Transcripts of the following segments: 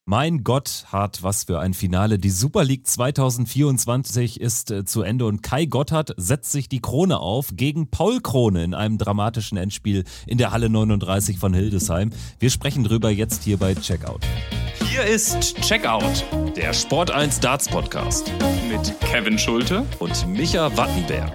Mein Gott, hart, was für ein Finale. Die Super League 2024 ist zu Ende und Kai Gotthard setzt sich die Krone auf gegen Paul Krone in einem dramatischen Endspiel in der Halle 39 von Hildesheim. Wir sprechen drüber jetzt hier bei Checkout. Hier ist Checkout, Der Sport 1 Darts Podcast mit Kevin Schulte und Micha Wattenberg.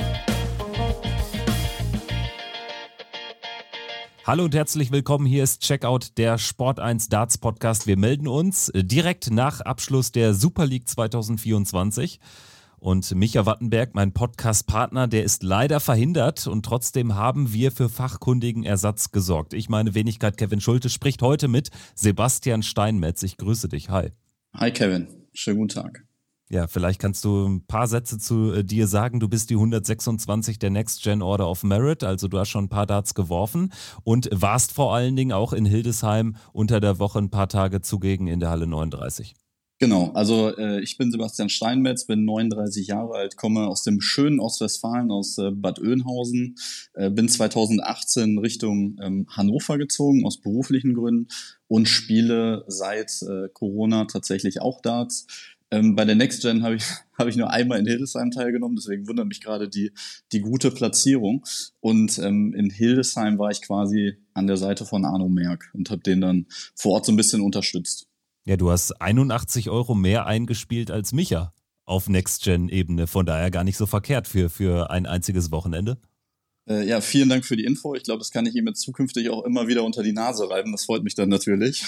Hallo und herzlich willkommen, hier ist Checkout, der Sport 1 Darts Podcast. Wir melden uns direkt nach Abschluss der Super League 2024 und Micha Wattenberg, mein Podcast-Partner, der ist leider verhindert und trotzdem haben wir für fachkundigen Ersatz gesorgt. Ich, meine Wenigkeit Kevin Schulte, spricht heute mit Sebastian Steinmetz. Ich grüße dich, hi. Hi Kevin, schönen guten Tag. Ja, vielleicht kannst du ein paar Sätze zu dir sagen. Du bist die 126 der Next Gen Order of Merit, also du hast schon ein paar Darts geworfen und warst vor allen Dingen auch in Hildesheim unter der Woche ein paar Tage zugegen in der Halle 39. Genau, also ich bin Sebastian Steinmetz, bin 39 Jahre alt, komme aus dem schönen Ostwestfalen, aus Bad Oeynhausen, bin 2018 Richtung Hannover gezogen, aus beruflichen Gründen und spiele seit Corona tatsächlich auch Darts. Bei der Next Gen habe ich nur einmal in Hildesheim teilgenommen, deswegen wundert mich gerade die gute Platzierung. Und in Hildesheim war ich quasi an der Seite von Arno Merck und habe den dann vor Ort so ein bisschen unterstützt. Ja, du hast 81 € mehr eingespielt als Micha auf Next-Gen-Ebene, von daher gar nicht so verkehrt für ein einziges Wochenende. Ja, vielen Dank für die Info. Ich glaube, das kann ich ihm jetzt zukünftig auch immer wieder unter die Nase reiben. Das freut mich dann natürlich.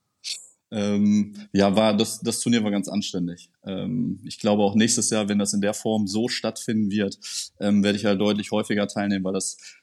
Das Turnier war ganz anständig. Ich glaube auch nächstes Jahr, wenn das in der Form so stattfinden wird, werde ich halt deutlich häufiger teilnehmen, weil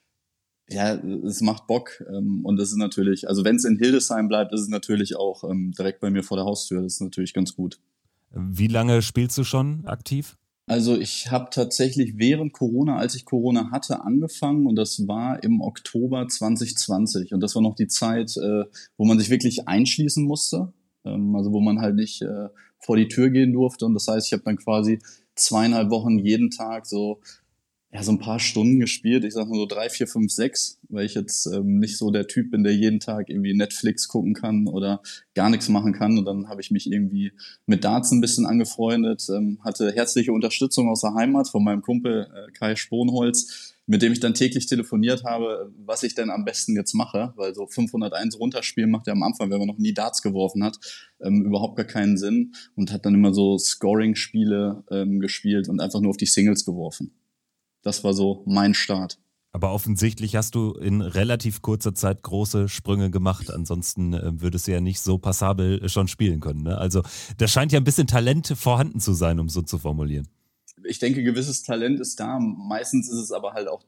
es macht Bock. Und das ist natürlich, also wenn es in Hildesheim bleibt, ist es natürlich auch direkt bei mir vor der Haustür. Das ist natürlich ganz gut. Wie lange spielst du schon aktiv? Also ich habe tatsächlich während Corona, als ich Corona hatte, angefangen und das war im Oktober 2020 und das war noch die Zeit, wo man sich wirklich einschließen musste, also wo man halt nicht vor die Tür gehen durfte und das heißt, ich habe dann quasi 2,5 Wochen jeden Tag so ein paar Stunden gespielt, ich sag mal so 3, 4, 5, 6, weil ich jetzt nicht so der Typ bin, der jeden Tag irgendwie Netflix gucken kann oder gar nichts machen kann. Und dann habe ich mich irgendwie mit Darts ein bisschen angefreundet, hatte herzliche Unterstützung aus der Heimat von meinem Kumpel Kai Sponholz, mit dem ich dann täglich telefoniert habe, was ich denn am besten jetzt mache, weil so 501 runterspielen macht ja am Anfang, wenn man noch nie Darts geworfen hat, überhaupt gar keinen Sinn und hat dann immer so Scoring-Spiele gespielt und einfach nur auf die Singles geworfen. Das war so mein Start. Aber offensichtlich hast du in relativ kurzer Zeit große Sprünge gemacht. Ansonsten würdest du ja nicht so passabel schon spielen können. Ne? Also da scheint ja ein bisschen Talent vorhanden zu sein, um so zu formulieren. Ich denke, gewisses Talent ist da. Meistens ist es aber halt auch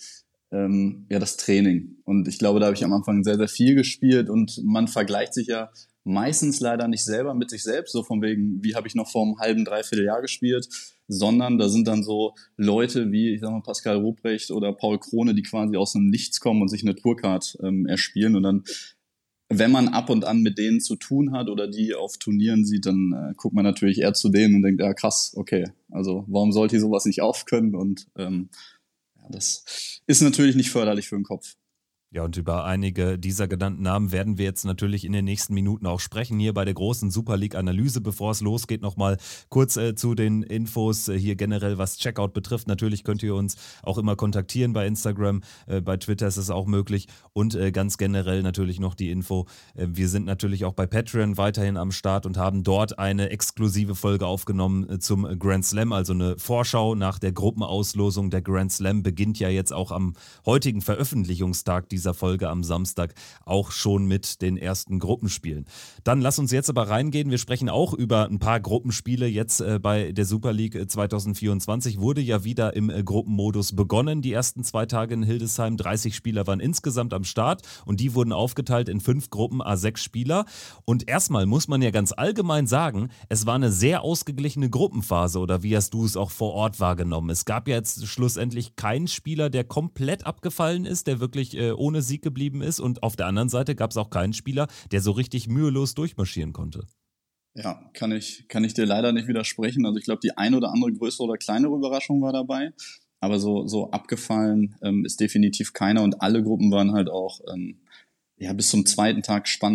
das Training. Und ich glaube, da habe ich am Anfang sehr, sehr viel gespielt. Und man vergleicht sich ja meistens leider nicht selber mit sich selbst. So von wegen, wie habe ich noch vor einem halben, dreiviertel Jahr gespielt, sondern da sind dann so Leute wie, ich sag mal, Pascal Ruprecht oder Paul Krone, die quasi aus dem Nichts kommen und sich eine Tourcard erspielen und dann, wenn man ab und an mit denen zu tun hat oder die auf Turnieren sieht, dann guckt man natürlich eher zu denen und denkt, ja krass, okay, also warum sollte ich sowas nicht aufkönnen und das ist natürlich nicht förderlich für den Kopf. Ja, und über einige dieser genannten Namen werden wir jetzt natürlich in den nächsten Minuten auch sprechen, hier bei der großen Super League-Analyse. Bevor es losgeht, nochmal kurz zu den Infos hier generell, was Checkout betrifft. Natürlich könnt ihr uns auch immer kontaktieren bei Instagram, bei Twitter ist es auch möglich und ganz generell natürlich noch die Info. Wir sind natürlich auch bei Patreon weiterhin am Start und haben dort eine exklusive Folge aufgenommen zum Grand Slam, also eine Vorschau nach der Gruppenauslosung. Der Grand Slam beginnt ja jetzt auch am heutigen Veröffentlichungstag dieser Folge am Samstag auch schon mit den ersten Gruppenspielen. Dann lass uns jetzt aber reingehen. Wir sprechen auch über ein paar Gruppenspiele. Jetzt bei der Super League 2024 wurde ja wieder im Gruppenmodus begonnen. Die ersten 2 Tage in Hildesheim. 30 Spieler waren insgesamt am Start und die wurden aufgeteilt in 5 Gruppen, à 6 Spieler. Und erstmal muss man ja ganz allgemein sagen, es war eine sehr ausgeglichene Gruppenphase oder wie hast du es auch vor Ort wahrgenommen? Es gab ja jetzt schlussendlich keinen Spieler, der komplett abgefallen ist, der wirklich ohne Sieg geblieben ist und auf der anderen Seite gab es auch keinen Spieler, der so richtig mühelos durchmarschieren konnte. Ja, kann ich dir leider nicht widersprechen. Also ich glaube, die ein oder andere größere oder kleinere Überraschung war dabei. Aber so abgefallen ist definitiv keiner und alle Gruppen waren halt auch bis zum zweiten Tag spannend.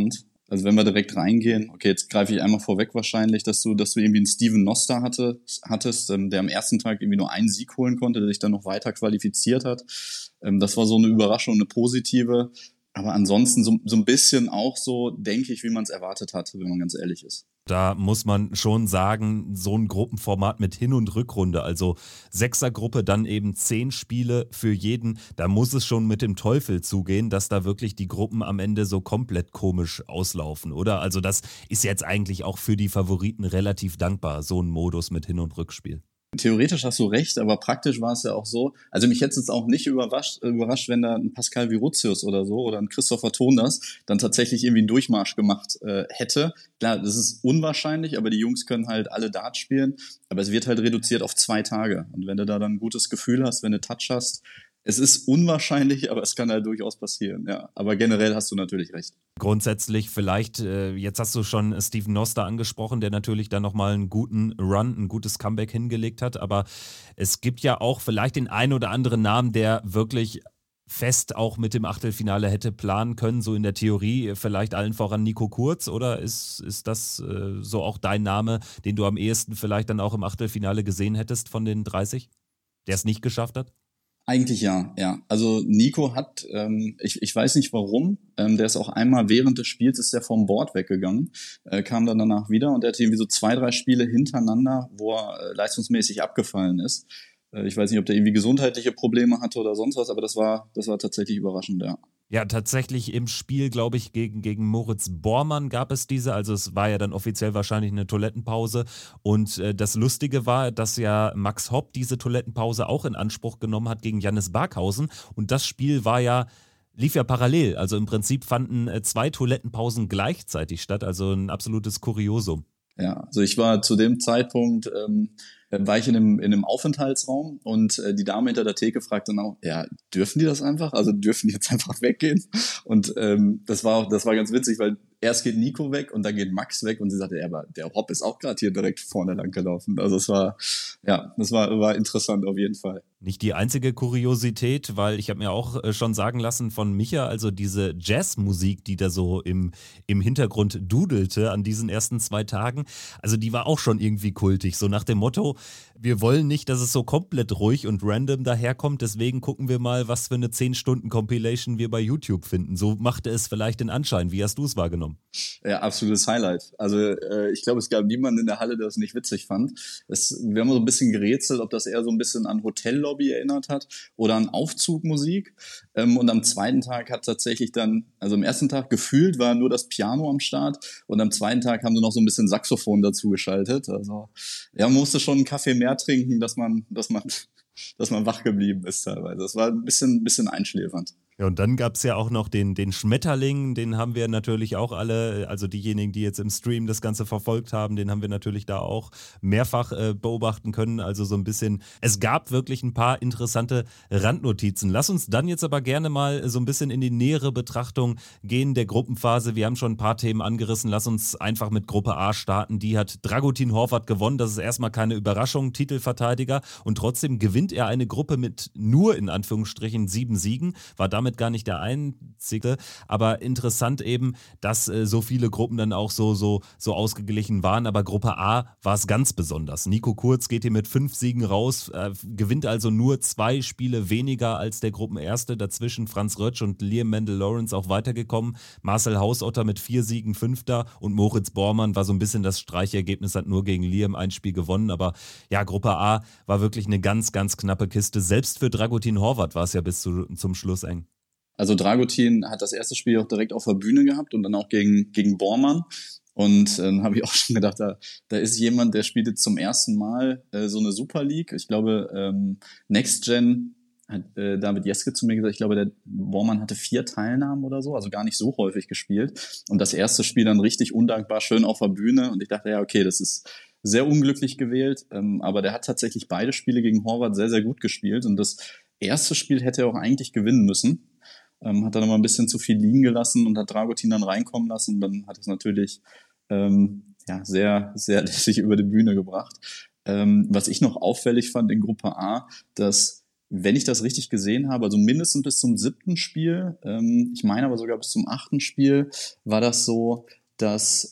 Also wenn wir direkt reingehen, okay, jetzt greife ich einmal vorweg wahrscheinlich, dass du irgendwie einen Steven Noster hattest, der am ersten Tag irgendwie nur einen Sieg holen konnte, der sich dann noch weiter qualifiziert hat. Das war so eine Überraschung, eine positive. Aber ansonsten so ein bisschen auch so, denke ich, wie man es erwartet hatte, wenn man ganz ehrlich ist. Da muss man schon sagen, so ein Gruppenformat mit Hin- und Rückrunde, also Sechsergruppe, dann eben 10 Spiele für jeden, da muss es schon mit dem Teufel zugehen, dass da wirklich die Gruppen am Ende so komplett komisch auslaufen, oder? Also das ist jetzt eigentlich auch für die Favoriten relativ dankbar, so ein Modus mit Hin- und Rückspiel. Theoretisch hast du recht, aber praktisch war es ja auch so. Also mich hätte es jetzt auch nicht überrascht, wenn da ein Pascal Virutius oder so oder ein Christopher Tondas dann tatsächlich irgendwie einen Durchmarsch gemacht hätte. Klar, das ist unwahrscheinlich, aber die Jungs können halt alle Dart spielen. Aber es wird halt reduziert auf 2 Tage. Und wenn du da dann ein gutes Gefühl hast, wenn du Touch hast, es ist unwahrscheinlich, aber es kann halt durchaus passieren. Ja, aber generell hast du natürlich recht. Grundsätzlich vielleicht, jetzt hast du schon Steven Noster angesprochen, der natürlich dann nochmal einen guten Run, ein gutes Comeback hingelegt hat, aber es gibt ja auch vielleicht den einen oder anderen Namen, der wirklich fest auch mit dem Achtelfinale hätte planen können, so in der Theorie, vielleicht allen voran Nico Kurz, oder ist das so auch dein Name, den du am ehesten vielleicht dann auch im Achtelfinale gesehen hättest von den 30, der es nicht geschafft hat? Eigentlich ja, ja. Also Nico hat, ich weiß nicht warum, der ist auch einmal während des Spiels ist der vom Board weggegangen, kam dann danach wieder und der hatte irgendwie so 2, 3 Spiele hintereinander, wo er leistungsmäßig abgefallen ist. Ich weiß nicht, ob der irgendwie gesundheitliche Probleme hatte oder sonst was, aber das war tatsächlich überraschend, ja. Ja, tatsächlich im Spiel, glaube ich, gegen Moritz Bormann gab es diese. Also es war ja dann offiziell wahrscheinlich eine Toilettenpause. Und das Lustige war, dass ja Max Hopp diese Toilettenpause auch in Anspruch genommen hat gegen Jannis Barkhausen. Und das Spiel lief ja parallel. Also im Prinzip fanden 2 Toilettenpausen gleichzeitig statt. Also ein absolutes Kuriosum. Ja, also ich war zu dem Zeitpunkt, war ich in einem Aufenthaltsraum und die Dame hinter der Theke fragte dann auch, ja, dürfen die das einfach? Also dürfen die jetzt einfach weggehen? Und das war ganz witzig, weil erst geht Nico weg und dann geht Max weg und sie sagte, ja, aber der Hopp ist auch gerade hier direkt vorne lang gelaufen. Also das war interessant auf jeden Fall. Nicht die einzige Kuriosität, weil ich habe mir auch schon sagen lassen von Micha, also diese Jazzmusik, die da so im Hintergrund dudelte an diesen ersten 2 Tagen, also die war auch schon irgendwie kultig, so nach dem Motto, wir wollen nicht, dass es so komplett ruhig und random daherkommt, deswegen gucken wir mal, was für eine 10-Stunden-Compilation wir bei YouTube finden. So machte es vielleicht den Anschein. Wie hast du es wahrgenommen? Ja, absolutes Highlight. Also ich glaube, es gab niemanden in der Halle, der es nicht witzig fand. Wir haben so ein bisschen gerätselt, ob das eher so ein bisschen an Hotellobby erinnert hat oder an Aufzugmusik. Und am zweiten Tag hat tatsächlich dann, also am ersten Tag gefühlt war nur das Piano am Start und am zweiten Tag haben sie noch so ein bisschen Saxophon dazu geschaltet. Also ja, man musste schon einen Kaffee mehr trinken, dass man wach geblieben ist teilweise. Das war ein bisschen einschläfernd. Ja, und dann gab es ja auch noch den Schmetterling, den haben wir natürlich auch alle, also diejenigen, die jetzt im Stream das Ganze verfolgt haben, den haben wir natürlich da auch mehrfach beobachten können. Also so ein bisschen, es gab wirklich ein paar interessante Randnotizen. Lass uns dann jetzt aber gerne mal so ein bisschen in die nähere Betrachtung gehen der Gruppenphase. Wir haben schon ein paar Themen angerissen. Lass uns einfach mit Gruppe A starten. Die hat Dragutin Horvat gewonnen. Das ist erstmal keine Überraschung, Titelverteidiger. Und trotzdem gewinnt er eine Gruppe mit nur in Anführungsstrichen 7 Siegen, war damit gar nicht der einzige, aber interessant eben, dass so viele Gruppen dann auch so ausgeglichen waren, aber Gruppe A war es ganz besonders. Nico Kurz geht hier mit 5 Siegen raus, gewinnt also nur 2 Spiele weniger als der Gruppenerste, dazwischen Franz Rötsch und Liam Mendel-Lawrence auch weitergekommen, Marcel Hausotter mit 4 Siegen 5. und Moritz Bormann war so ein bisschen das Streichergebnis, hat nur gegen Liam ein Spiel gewonnen, aber ja, Gruppe A war wirklich eine ganz, ganz knappe Kiste, selbst für Dragutin Horvat war es ja bis zum Schluss eng. Also Dragutin hat das erste Spiel auch direkt auf der Bühne gehabt und dann auch gegen Bormann. Und dann habe ich auch schon gedacht, da ist jemand, der spielt jetzt zum ersten Mal so eine Super League. Ich glaube, Next Gen hat David Jeske zu mir gesagt, ich glaube, der Bormann hatte 4 Teilnahmen oder so, also gar nicht so häufig gespielt. Und das erste Spiel dann richtig undankbar, schön auf der Bühne. Und ich dachte, ja, okay, das ist sehr unglücklich gewählt. Aber der hat tatsächlich beide Spiele gegen Horvat sehr, sehr gut gespielt. Und das erste Spiel hätte er auch eigentlich gewinnen müssen. Hat dann noch mal ein bisschen zu viel liegen gelassen und hat Dragutin dann reinkommen lassen. Dann hat es natürlich sehr, sehr lässig über die Bühne gebracht. Was ich noch auffällig fand in Gruppe A, dass, wenn ich das richtig gesehen habe, also mindestens bis zum 7. Spiel, ich meine aber sogar bis zum 8. Spiel, war das so, dass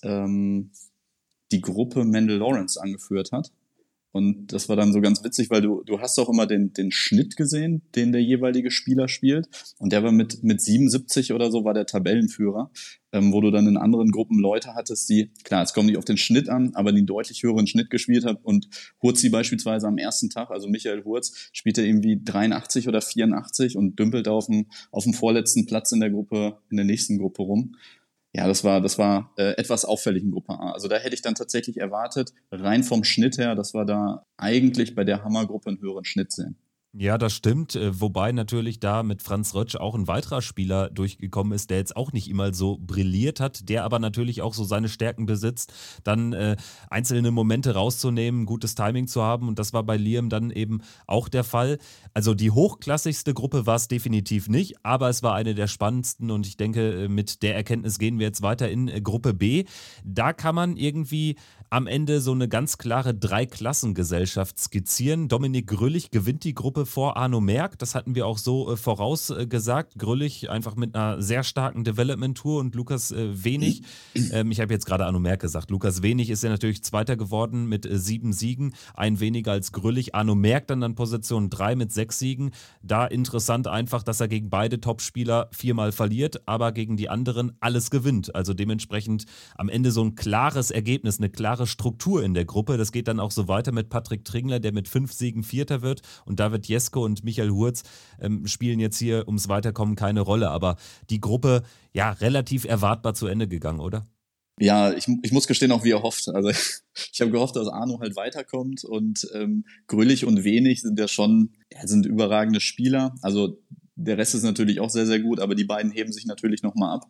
die Gruppe Mendel Lawrence angeführt hat. Und das war dann so ganz witzig, weil du hast auch immer den Schnitt gesehen, den der jeweilige Spieler spielt. Und der war mit 77 oder so war der Tabellenführer, wo du dann in anderen Gruppen Leute hattest, die, klar, es kommt nicht auf den Schnitt an, aber den deutlich höheren Schnitt gespielt hat. Und Hurzi beispielsweise am ersten Tag, also Michael Hurz, spielte irgendwie 83 oder 84 und dümpelt auf dem vorletzten Platz in der nächsten Gruppe rum. Ja, das war etwas auffällig in Gruppe A. Also da hätte ich dann tatsächlich erwartet, rein vom Schnitt her, dass wir da eigentlich bei der Hammergruppe einen höheren Schnitt sehen. Ja, das stimmt. Wobei natürlich da mit Franz Rötsch auch ein weiterer Spieler durchgekommen ist, der jetzt auch nicht immer so brilliert hat, der aber natürlich auch so seine Stärken besitzt, dann einzelne Momente rauszunehmen, gutes Timing zu haben. Und das war bei Liam dann eben auch der Fall. Also die hochklassigste Gruppe war es definitiv nicht, aber es war eine der spannendsten. Und ich denke, mit der Erkenntnis gehen wir jetzt weiter in Gruppe B. Da kann man irgendwie am Ende so eine ganz klare Dreiklassengesellschaft skizzieren. Dominik Grüllich gewinnt die Gruppe vor Arno Merck. Das hatten wir auch so vorausgesagt. Grüllich einfach mit einer sehr starken Development-Tour und Lukas Wenig. Ich habe jetzt gerade Arno Merck gesagt. Lukas Wenig ist ja natürlich Zweiter geworden mit 7 Siegen. Ein weniger als Grüllich. Arno Merck dann an Position 3 mit 6 Siegen. Da interessant einfach, dass er gegen beide Topspieler 4-mal verliert, aber gegen die anderen alles gewinnt. Also dementsprechend am Ende so ein klares Ergebnis, eine klare Struktur in der Gruppe. Das geht dann auch so weiter mit Patrick Tringler, der mit 5 Siegen Vierter wird, und David Jesko und Michael Hurz spielen jetzt hier ums Weiterkommen keine Rolle. Aber die Gruppe, ja, relativ erwartbar zu Ende gegangen, oder? Ja, ich muss gestehen, auch wie erhofft. Also ich habe gehofft, dass Arno halt weiterkommt, und Grüllich und Wenig sind ja schon, sind überragende Spieler. Also der Rest ist natürlich auch sehr, sehr gut, aber die beiden heben sich natürlich nochmal ab.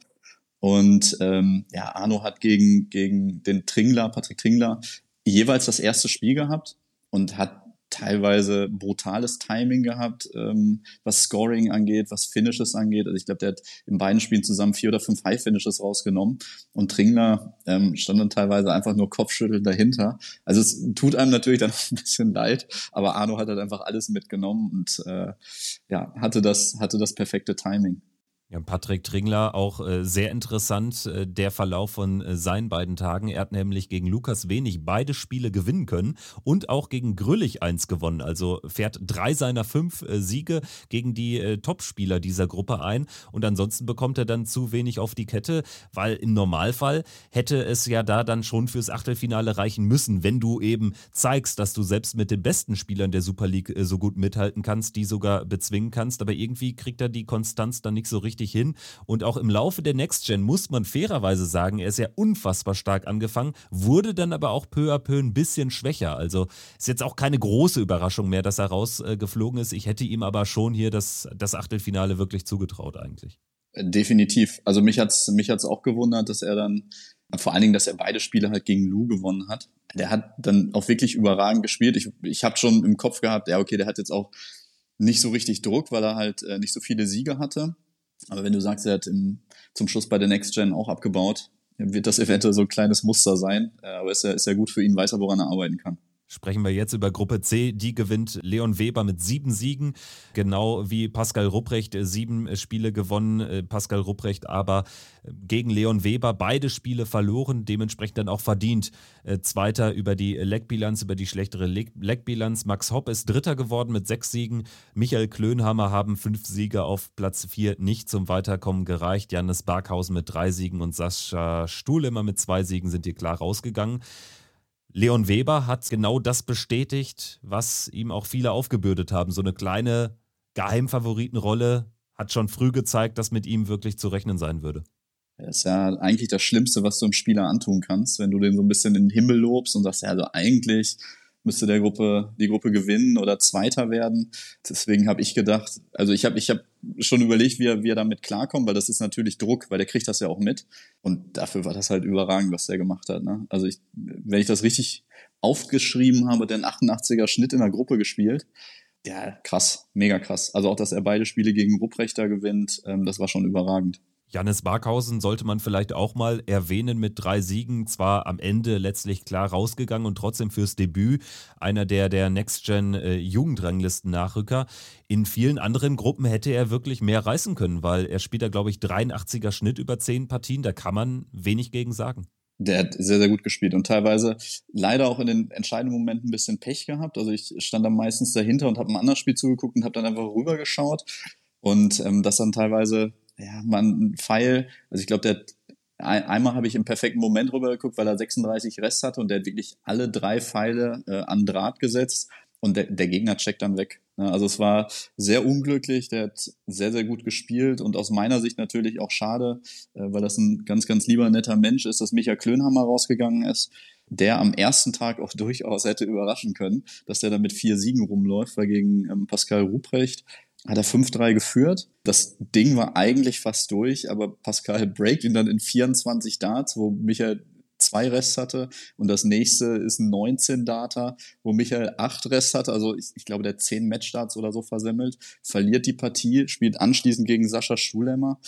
Und Arno hat gegen den Patrick Tringler, jeweils das erste Spiel gehabt und hat teilweise brutales Timing gehabt, was Scoring angeht, was Finishes angeht. Also ich glaube, der hat in beiden Spielen zusammen 4 oder 5 High-Finishes rausgenommen, und Tringler stand dann teilweise einfach nur kopfschüttelnd dahinter. Also es tut einem natürlich dann ein bisschen leid, aber Arno hat halt einfach alles mitgenommen und hatte das perfekte Timing. Ja, Patrick Tringler auch sehr interessant, der Verlauf von seinen beiden Tagen. Er hat nämlich gegen Lukas Wenig beide Spiele gewinnen können und auch gegen Grüllich 1 gewonnen. Also fährt 3 seiner 5 Siege gegen die Topspieler dieser Gruppe ein, und ansonsten bekommt er dann zu wenig auf die Kette, weil im Normalfall hätte es ja da dann schon fürs Achtelfinale reichen müssen, wenn du eben zeigst, dass du selbst mit den besten Spielern der Super League so gut mithalten kannst, die sogar bezwingen kannst. Aber irgendwie kriegt er die Konstanz dann nicht so richtig hin. Und auch im Laufe der Next Gen muss man fairerweise sagen, er ist ja unfassbar stark angefangen, wurde dann aber auch peu à peu ein bisschen schwächer. Also ist jetzt auch keine große Überraschung mehr, dass er rausgeflogen ist. Ich hätte ihm aber schon hier das Achtelfinale wirklich zugetraut eigentlich. Definitiv. Also mich hat's auch gewundert, dass er dann, vor allen Dingen, dass er beide Spiele halt gegen Lou gewonnen hat. Der hat dann auch wirklich überragend gespielt. Ich habe schon im Kopf gehabt, ja okay, der hat jetzt auch nicht so richtig Druck, weil er halt nicht so viele Siege hatte. Aber wenn du sagst, er hat zum Schluss bei der Next Gen auch abgebaut, wird das eventuell so ein kleines Muster sein. Aber ist ja gut für ihn, weiß er, woran er arbeiten kann. Sprechen wir jetzt über Gruppe C. Die gewinnt Leon Weber mit 7 Siegen, genau wie Pascal Rupprecht 7 Spiele gewonnen. Pascal Rupprecht aber gegen Leon Weber beide Spiele verloren, dementsprechend dann auch verdient Zweiter über die Leckbilanz, über die schlechtere Leckbilanz. Max Hopp ist Dritter geworden mit 6 Siegen. Michael Klönhammer haben 5 Siege auf Platz 4 nicht zum Weiterkommen gereicht. Jannis Barkhausen mit 3 Siegen und Sascha Stuhlemer mit 2 Siegen sind hier klar rausgegangen. Leon Weber hat genau das bestätigt, was ihm auch viele aufgebürdet haben. So eine kleine Geheimfavoritenrolle hat schon früh gezeigt, dass mit ihm wirklich zu rechnen sein würde. Das ist ja eigentlich das Schlimmste, was du einem Spieler antun kannst, wenn du den so ein bisschen in den Himmel lobst und sagst, ja, also eigentlich müsste die Gruppe gewinnen oder Zweiter werden. Deswegen habe ich gedacht, also ich hab schon überlegt, wie er damit klarkommt, weil das ist natürlich Druck, weil der kriegt das ja auch mit. Und dafür war das halt überragend, was der gemacht hat. Ne? Also wenn ich das richtig aufgeschrieben habe, den 88er Schnitt in der Gruppe gespielt. Ja, krass, mega krass. Also auch, dass er beide Spiele gegen Rupprechter gewinnt, das war schon überragend. Jannis Barkhausen sollte man vielleicht auch mal erwähnen mit 3 Siegen, zwar am Ende letztlich klar rausgegangen und trotzdem fürs Debüt einer der Next-Gen-Jugendranglisten-Nachrücker. In vielen anderen Gruppen hätte er wirklich mehr reißen können, weil er spielt da, glaube ich, 83er Schnitt über 10 Partien, da kann man wenig gegen sagen. Der hat sehr, sehr gut gespielt und teilweise leider auch in den entscheidenden Momenten ein bisschen Pech gehabt. Also ich stand dann meistens dahinter und habe ein anderes Spiel zugeguckt und habe dann einfach rübergeschaut und das dann teilweise, ja, man ein Pfeil, also ich glaube, einmal habe ich im perfekten Moment rübergeguckt, weil er 36 Rest hatte und der hat wirklich alle 3 Pfeile an Draht gesetzt und der Gegner checkt dann weg. Ja, also es war sehr unglücklich, der hat sehr, sehr gut gespielt und aus meiner Sicht natürlich auch schade, weil das ein ganz, ganz lieber, netter Mensch ist, dass Micha Klönhammer rausgegangen ist, der am ersten Tag auch durchaus hätte überraschen können, dass der da mit 4 Siegen rumläuft, weil gegen Pascal Ruprecht hat er 5-3 geführt. Das Ding war eigentlich fast durch, aber Pascal breakt ihn dann in 24 Darts, wo Michael 2 Rests hatte und das nächste ist ein 19 Darter, wo Michael 8 Rests hatte, also ich glaube, der 10 Matchstarts oder so versemmelt, verliert die Partie, spielt anschließend gegen Sascha Stulemmer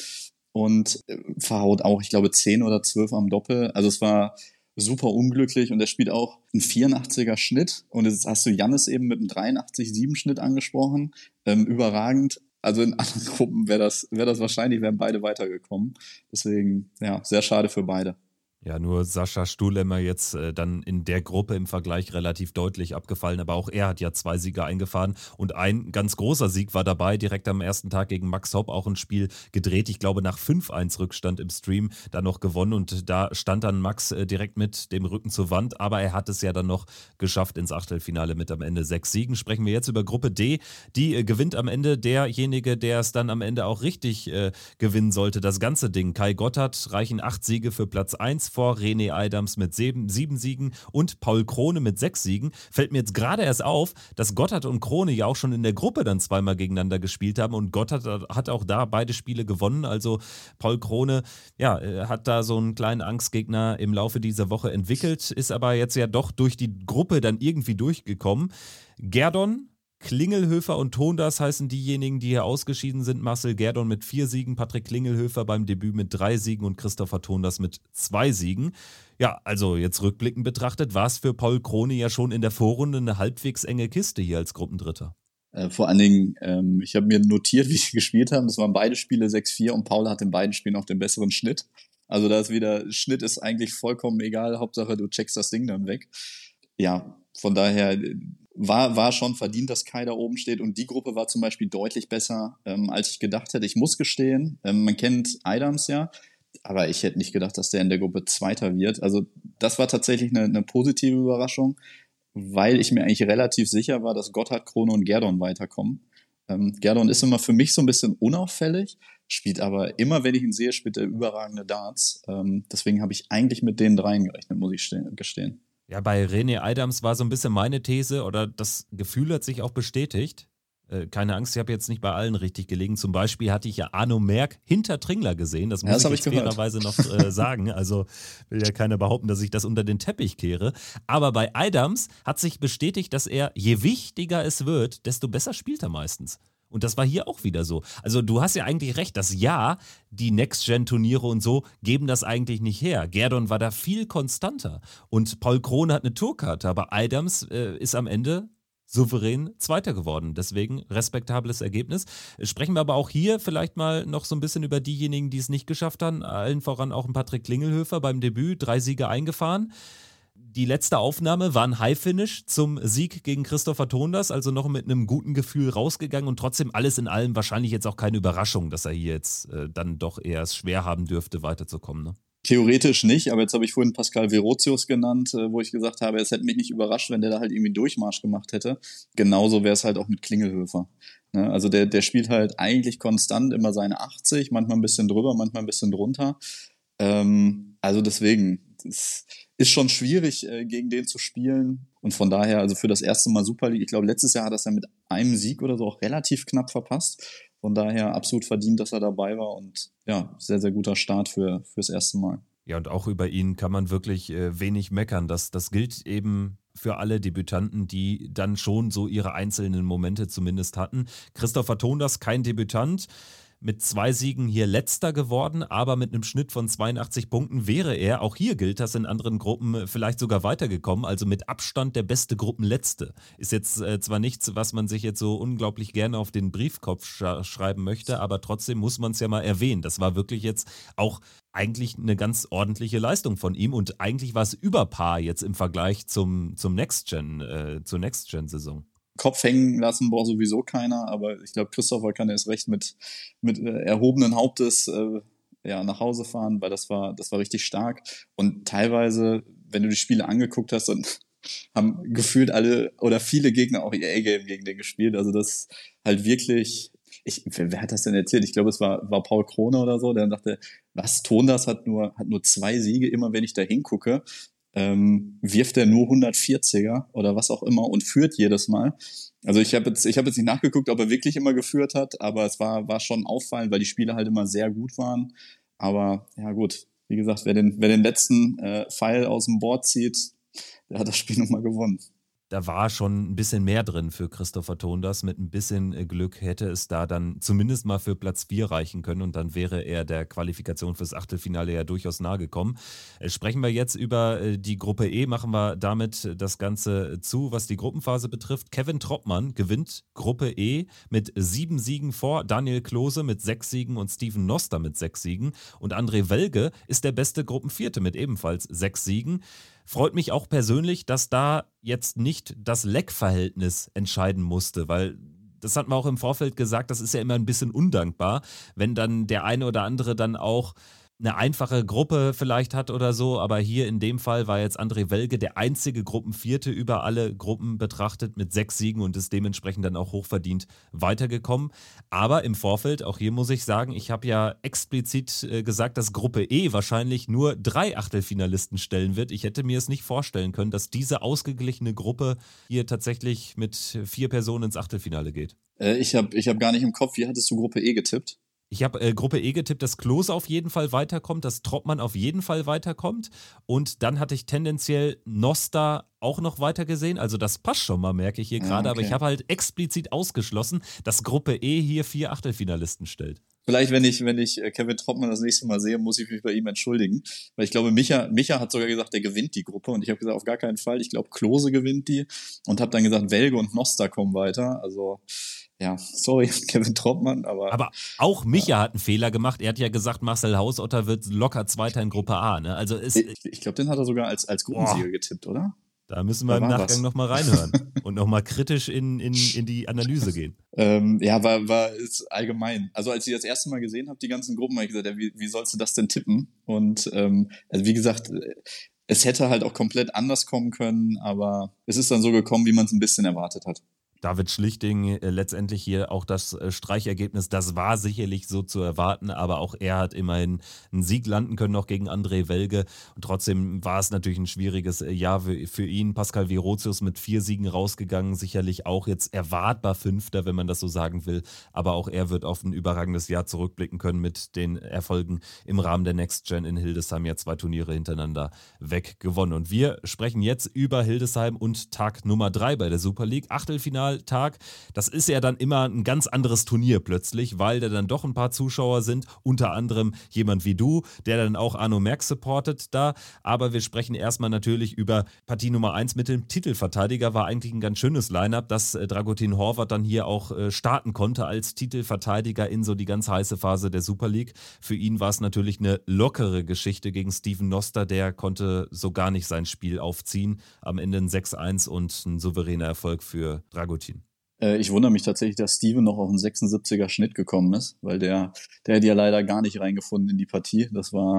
und verhaut auch, ich glaube, 10 oder 12 am Doppel. Also es war super unglücklich und er spielt auch einen 84er Schnitt und jetzt hast du Jannis eben mit einem 83-7 Schnitt angesprochen, überragend. Also in anderen Gruppen wäre das wahrscheinlich, wären beide weitergekommen. Deswegen, ja, sehr schade für beide. Ja, nur Sascha Stulemmer jetzt dann in der Gruppe im Vergleich relativ deutlich abgefallen, aber auch er hat ja 2 Siege eingefahren und ein ganz großer Sieg war dabei, direkt am ersten Tag gegen Max Hopp, auch ein Spiel gedreht, ich glaube nach 5-1 Rückstand im Stream, da noch gewonnen und da stand dann Max direkt mit dem Rücken zur Wand, aber er hat es ja dann noch geschafft ins Achtelfinale mit am Ende 6 Siegen. Sprechen wir jetzt über Gruppe D, die gewinnt am Ende derjenige, der es dann am Ende auch richtig gewinnen sollte, das ganze Ding. Kai Gotthard reichen 8 Siege für Platz 1 vor, René Adams mit 7 Siegen und Paul Krone mit 6 Siegen. Fällt mir jetzt gerade erst auf, dass Gotthard und Krone ja auch schon in der Gruppe dann zweimal gegeneinander gespielt haben und Gotthard hat auch da beide Spiele gewonnen. Also Paul Krone, ja, hat da so einen kleinen Angstgegner im Laufe dieser Woche entwickelt, ist aber jetzt ja doch durch die Gruppe dann irgendwie durchgekommen. Gerdon, Klingelhöfer und Tondas heißen diejenigen, die hier ausgeschieden sind. Marcel Gerdon mit 4 Siegen, Patrick Klingelhöfer beim Debüt mit 3 Siegen und Christopher Tondas mit 2 Siegen. Ja, also jetzt rückblickend betrachtet, war es für Paul Krone ja schon in der Vorrunde eine halbwegs enge Kiste hier als Gruppendritter. Vor allen Dingen, ich habe mir notiert, wie sie gespielt haben. Das waren beide Spiele 6-4 und Paul hat in beiden Spielen auch den besseren Schnitt. Also da ist wieder, Schnitt ist eigentlich vollkommen egal, Hauptsache du checkst das Ding dann weg. Ja, von daher war schon verdient, dass Kai da oben steht und die Gruppe war zum Beispiel deutlich besser, als ich gedacht hätte. Ich muss gestehen, man kennt Adams ja, aber ich hätte nicht gedacht, dass der in der Gruppe Zweiter wird. Also das war tatsächlich eine positive Überraschung, weil ich mir eigentlich relativ sicher war, dass Gotthard, Krone und Gerdon weiterkommen. Gerdon ist immer für mich so ein bisschen unauffällig, spielt aber immer, wenn ich ihn sehe, spielt er überragende Darts. Deswegen habe ich eigentlich mit den dreien gerechnet, muss ich gestehen. Ja, bei René Adams war so ein bisschen meine These oder das Gefühl hat sich auch bestätigt. Keine Angst, ich habe jetzt nicht bei allen richtig gelegen. Zum Beispiel hatte ich ja Arno Merck hinter Tringler gesehen. Das muss ich jetzt fairerweise noch sagen. Also will ja keiner behaupten, dass ich das unter den Teppich kehre. Aber bei Adams hat sich bestätigt, dass er, je wichtiger es wird, desto besser spielt er meistens. Und das war hier auch wieder so. Also du hast ja eigentlich recht, das Jahr, die Next-Gen-Turniere und so, geben das eigentlich nicht her. Gerdon war da viel konstanter. Und Paul Krone hat eine Tourkarte, aber Adams ist am Ende souverän Zweiter geworden. Deswegen respektables Ergebnis. Sprechen wir aber auch hier vielleicht mal noch so ein bisschen über diejenigen, die es nicht geschafft haben. Allen voran auch ein Patrick Klingelhöfer beim Debüt, 3 Siege eingefahren. Die letzte Aufnahme war ein High-Finish zum Sieg gegen Christopher Tondas, also noch mit einem guten Gefühl rausgegangen und trotzdem alles in allem wahrscheinlich jetzt auch keine Überraschung, dass er hier jetzt dann doch eher es schwer haben dürfte, weiterzukommen, ne? Theoretisch nicht, aber jetzt habe ich vorhin Pascal Verotius genannt, wo ich gesagt habe, es hätte mich nicht überrascht, wenn der da halt irgendwie einen Durchmarsch gemacht hätte. Genauso wäre es halt auch mit Klingelhöfer. Ne? Also der spielt halt eigentlich konstant immer seine 80, manchmal ein bisschen drüber, manchmal ein bisschen drunter. Also deswegen, es ist schon schwierig, gegen den zu spielen. Und von daher, also für das erste Mal Super League, ich glaube, letztes Jahr hat er es ja mit einem Sieg oder so auch relativ knapp verpasst. Von daher absolut verdient, dass er dabei war und ja, sehr, sehr guter Start fürs erste Mal. Ja, und auch über ihn kann man wirklich wenig meckern. Das gilt eben für alle Debütanten, die dann schon so ihre einzelnen Momente zumindest hatten. Christopher Tondas, kein Debütant. mit 2 Siegen hier Letzter geworden, aber mit einem Schnitt von 82 Punkten wäre er, auch hier gilt das, in anderen Gruppen vielleicht sogar weitergekommen, also mit Abstand der beste Gruppenletzte. Ist jetzt zwar nichts, was man sich jetzt so unglaublich gerne auf den Briefkopf schreiben möchte, aber trotzdem muss man es ja mal erwähnen. Das war wirklich jetzt auch eigentlich eine ganz ordentliche Leistung von ihm und eigentlich war es über Par jetzt im Vergleich zur Next-Gen-Saison. Kopf hängen lassen braucht sowieso keiner, aber ich glaube, Christopher kann erst recht mit erhobenen Hauptes nach Hause fahren, weil das war richtig stark. Und teilweise, wenn du die Spiele angeguckt hast, dann haben gefühlt alle oder viele Gegner auch ihr A-Game gegen den gespielt. Also das halt wirklich, wer hat das denn erzählt? Ich glaube, es war Paul Krone oder so, der dann dachte, was, Tondas hat nur 2 Siege, immer wenn ich da hingucke. Wirft er nur 140er oder was auch immer und führt jedes Mal. Also ich habe jetzt nicht nachgeguckt, ob er wirklich immer geführt hat, aber es war schon auffallend, weil die Spiele halt immer sehr gut waren. Aber ja gut, wie gesagt, wer den letzten Pfeil aus dem Board zieht, der hat das Spiel nochmal gewonnen. Da war schon ein bisschen mehr drin für Christopher Tondas. Mit ein bisschen Glück hätte es da dann zumindest mal für Platz 4 reichen können und dann wäre er der Qualifikation fürs Achtelfinale ja durchaus nahe gekommen. Sprechen wir jetzt über die Gruppe E, machen wir damit das Ganze zu, was die Gruppenphase betrifft. Kevin Troppmann gewinnt Gruppe E mit 7 Siegen vor Daniel Klose mit 6 Siegen und Steven Noster mit 6 Siegen und André Welge ist der beste Gruppenvierte mit ebenfalls 6 Siegen. Freut mich auch persönlich, dass da jetzt nicht das Leckverhältnis entscheiden musste, weil das hat man auch im Vorfeld gesagt, das ist ja immer ein bisschen undankbar, wenn dann der eine oder andere dann auch eine einfache Gruppe vielleicht hat oder so, aber hier in dem Fall war jetzt André Welge der einzige Gruppenvierte über alle Gruppen betrachtet mit 6 Siegen und ist dementsprechend dann auch hochverdient weitergekommen. Aber im Vorfeld, auch hier muss ich sagen, ich habe ja explizit gesagt, dass Gruppe E wahrscheinlich nur 3 Achtelfinalisten stellen wird. Ich hätte mir es nicht vorstellen können, dass diese ausgeglichene Gruppe hier tatsächlich mit 4 Personen ins Achtelfinale geht. Ich hab gar nicht im Kopf, wie hattest du Gruppe E getippt? Ich habe Gruppe E getippt, dass Klose auf jeden Fall weiterkommt, dass Troppmann auf jeden Fall weiterkommt und dann hatte ich tendenziell Noster auch noch weiter gesehen, also das passt schon mal, merke ich hier gerade, okay. Aber ich habe halt explizit ausgeschlossen, dass Gruppe E hier 4 Achtelfinalisten stellt. Vielleicht, wenn ich Kevin Troppmann das nächste Mal sehe, muss ich mich bei ihm entschuldigen, weil ich glaube, Micha hat sogar gesagt, der gewinnt die Gruppe und ich habe gesagt, auf gar keinen Fall, ich glaube, Klose gewinnt die und habe dann gesagt, Welge und Noster kommen weiter, also ja, sorry, Kevin Troppmann, aber auch Micha hat einen Fehler gemacht. Er hat ja gesagt, Marcel Hausotter wird locker Zweiter in Gruppe A. Ne? Also ich glaube, den hat er sogar als Gruppensieger getippt, oder? Da müssen wir im Nachgang nochmal reinhören und nochmal kritisch in die Analyse gehen. War ist allgemein. Also als ich das erste Mal gesehen habe, die ganzen Gruppen, habe ich gesagt, wie sollst du das denn tippen? Und also wie gesagt, es hätte halt auch komplett anders kommen können, aber es ist dann so gekommen, wie man es ein bisschen erwartet hat. David Schlichting letztendlich hier auch das Streichergebnis, das war sicherlich so zu erwarten, aber auch er hat immerhin einen Sieg landen können noch gegen André Welge und trotzdem war es natürlich ein schwieriges Jahr für ihn. Pascal Virozius mit 4 Siegen rausgegangen, sicherlich auch jetzt erwartbar 5., wenn man das so sagen will, aber auch er wird auf ein überragendes Jahr zurückblicken können mit den Erfolgen im Rahmen der Next Gen in Hildesheim, ja 2 Turniere hintereinander weg gewonnen. Und wir sprechen jetzt über Hildesheim und Tag Nummer 3 bei der Super League, Achtelfinaltag. Das ist ja dann immer ein ganz anderes Turnier plötzlich, weil da dann doch ein paar Zuschauer sind, unter anderem jemand wie du, der dann auch Arno Merck supportet da. Aber wir sprechen erstmal natürlich über Partie Nummer 1 mit dem Titelverteidiger. War eigentlich ein ganz schönes Line-Up, dass Dragutin Horvath dann hier auch starten konnte als Titelverteidiger in so die ganz heiße Phase der Super League. Für ihn war es natürlich eine lockere Geschichte gegen Steven Noster, der konnte so gar nicht sein Spiel aufziehen. Am Ende ein 6-1 und ein souveräner Erfolg für Dragutin. Ich wundere mich tatsächlich, dass Steven noch auf einen 76er Schnitt gekommen ist, weil der hat ja leider gar nicht reingefunden in die Partie.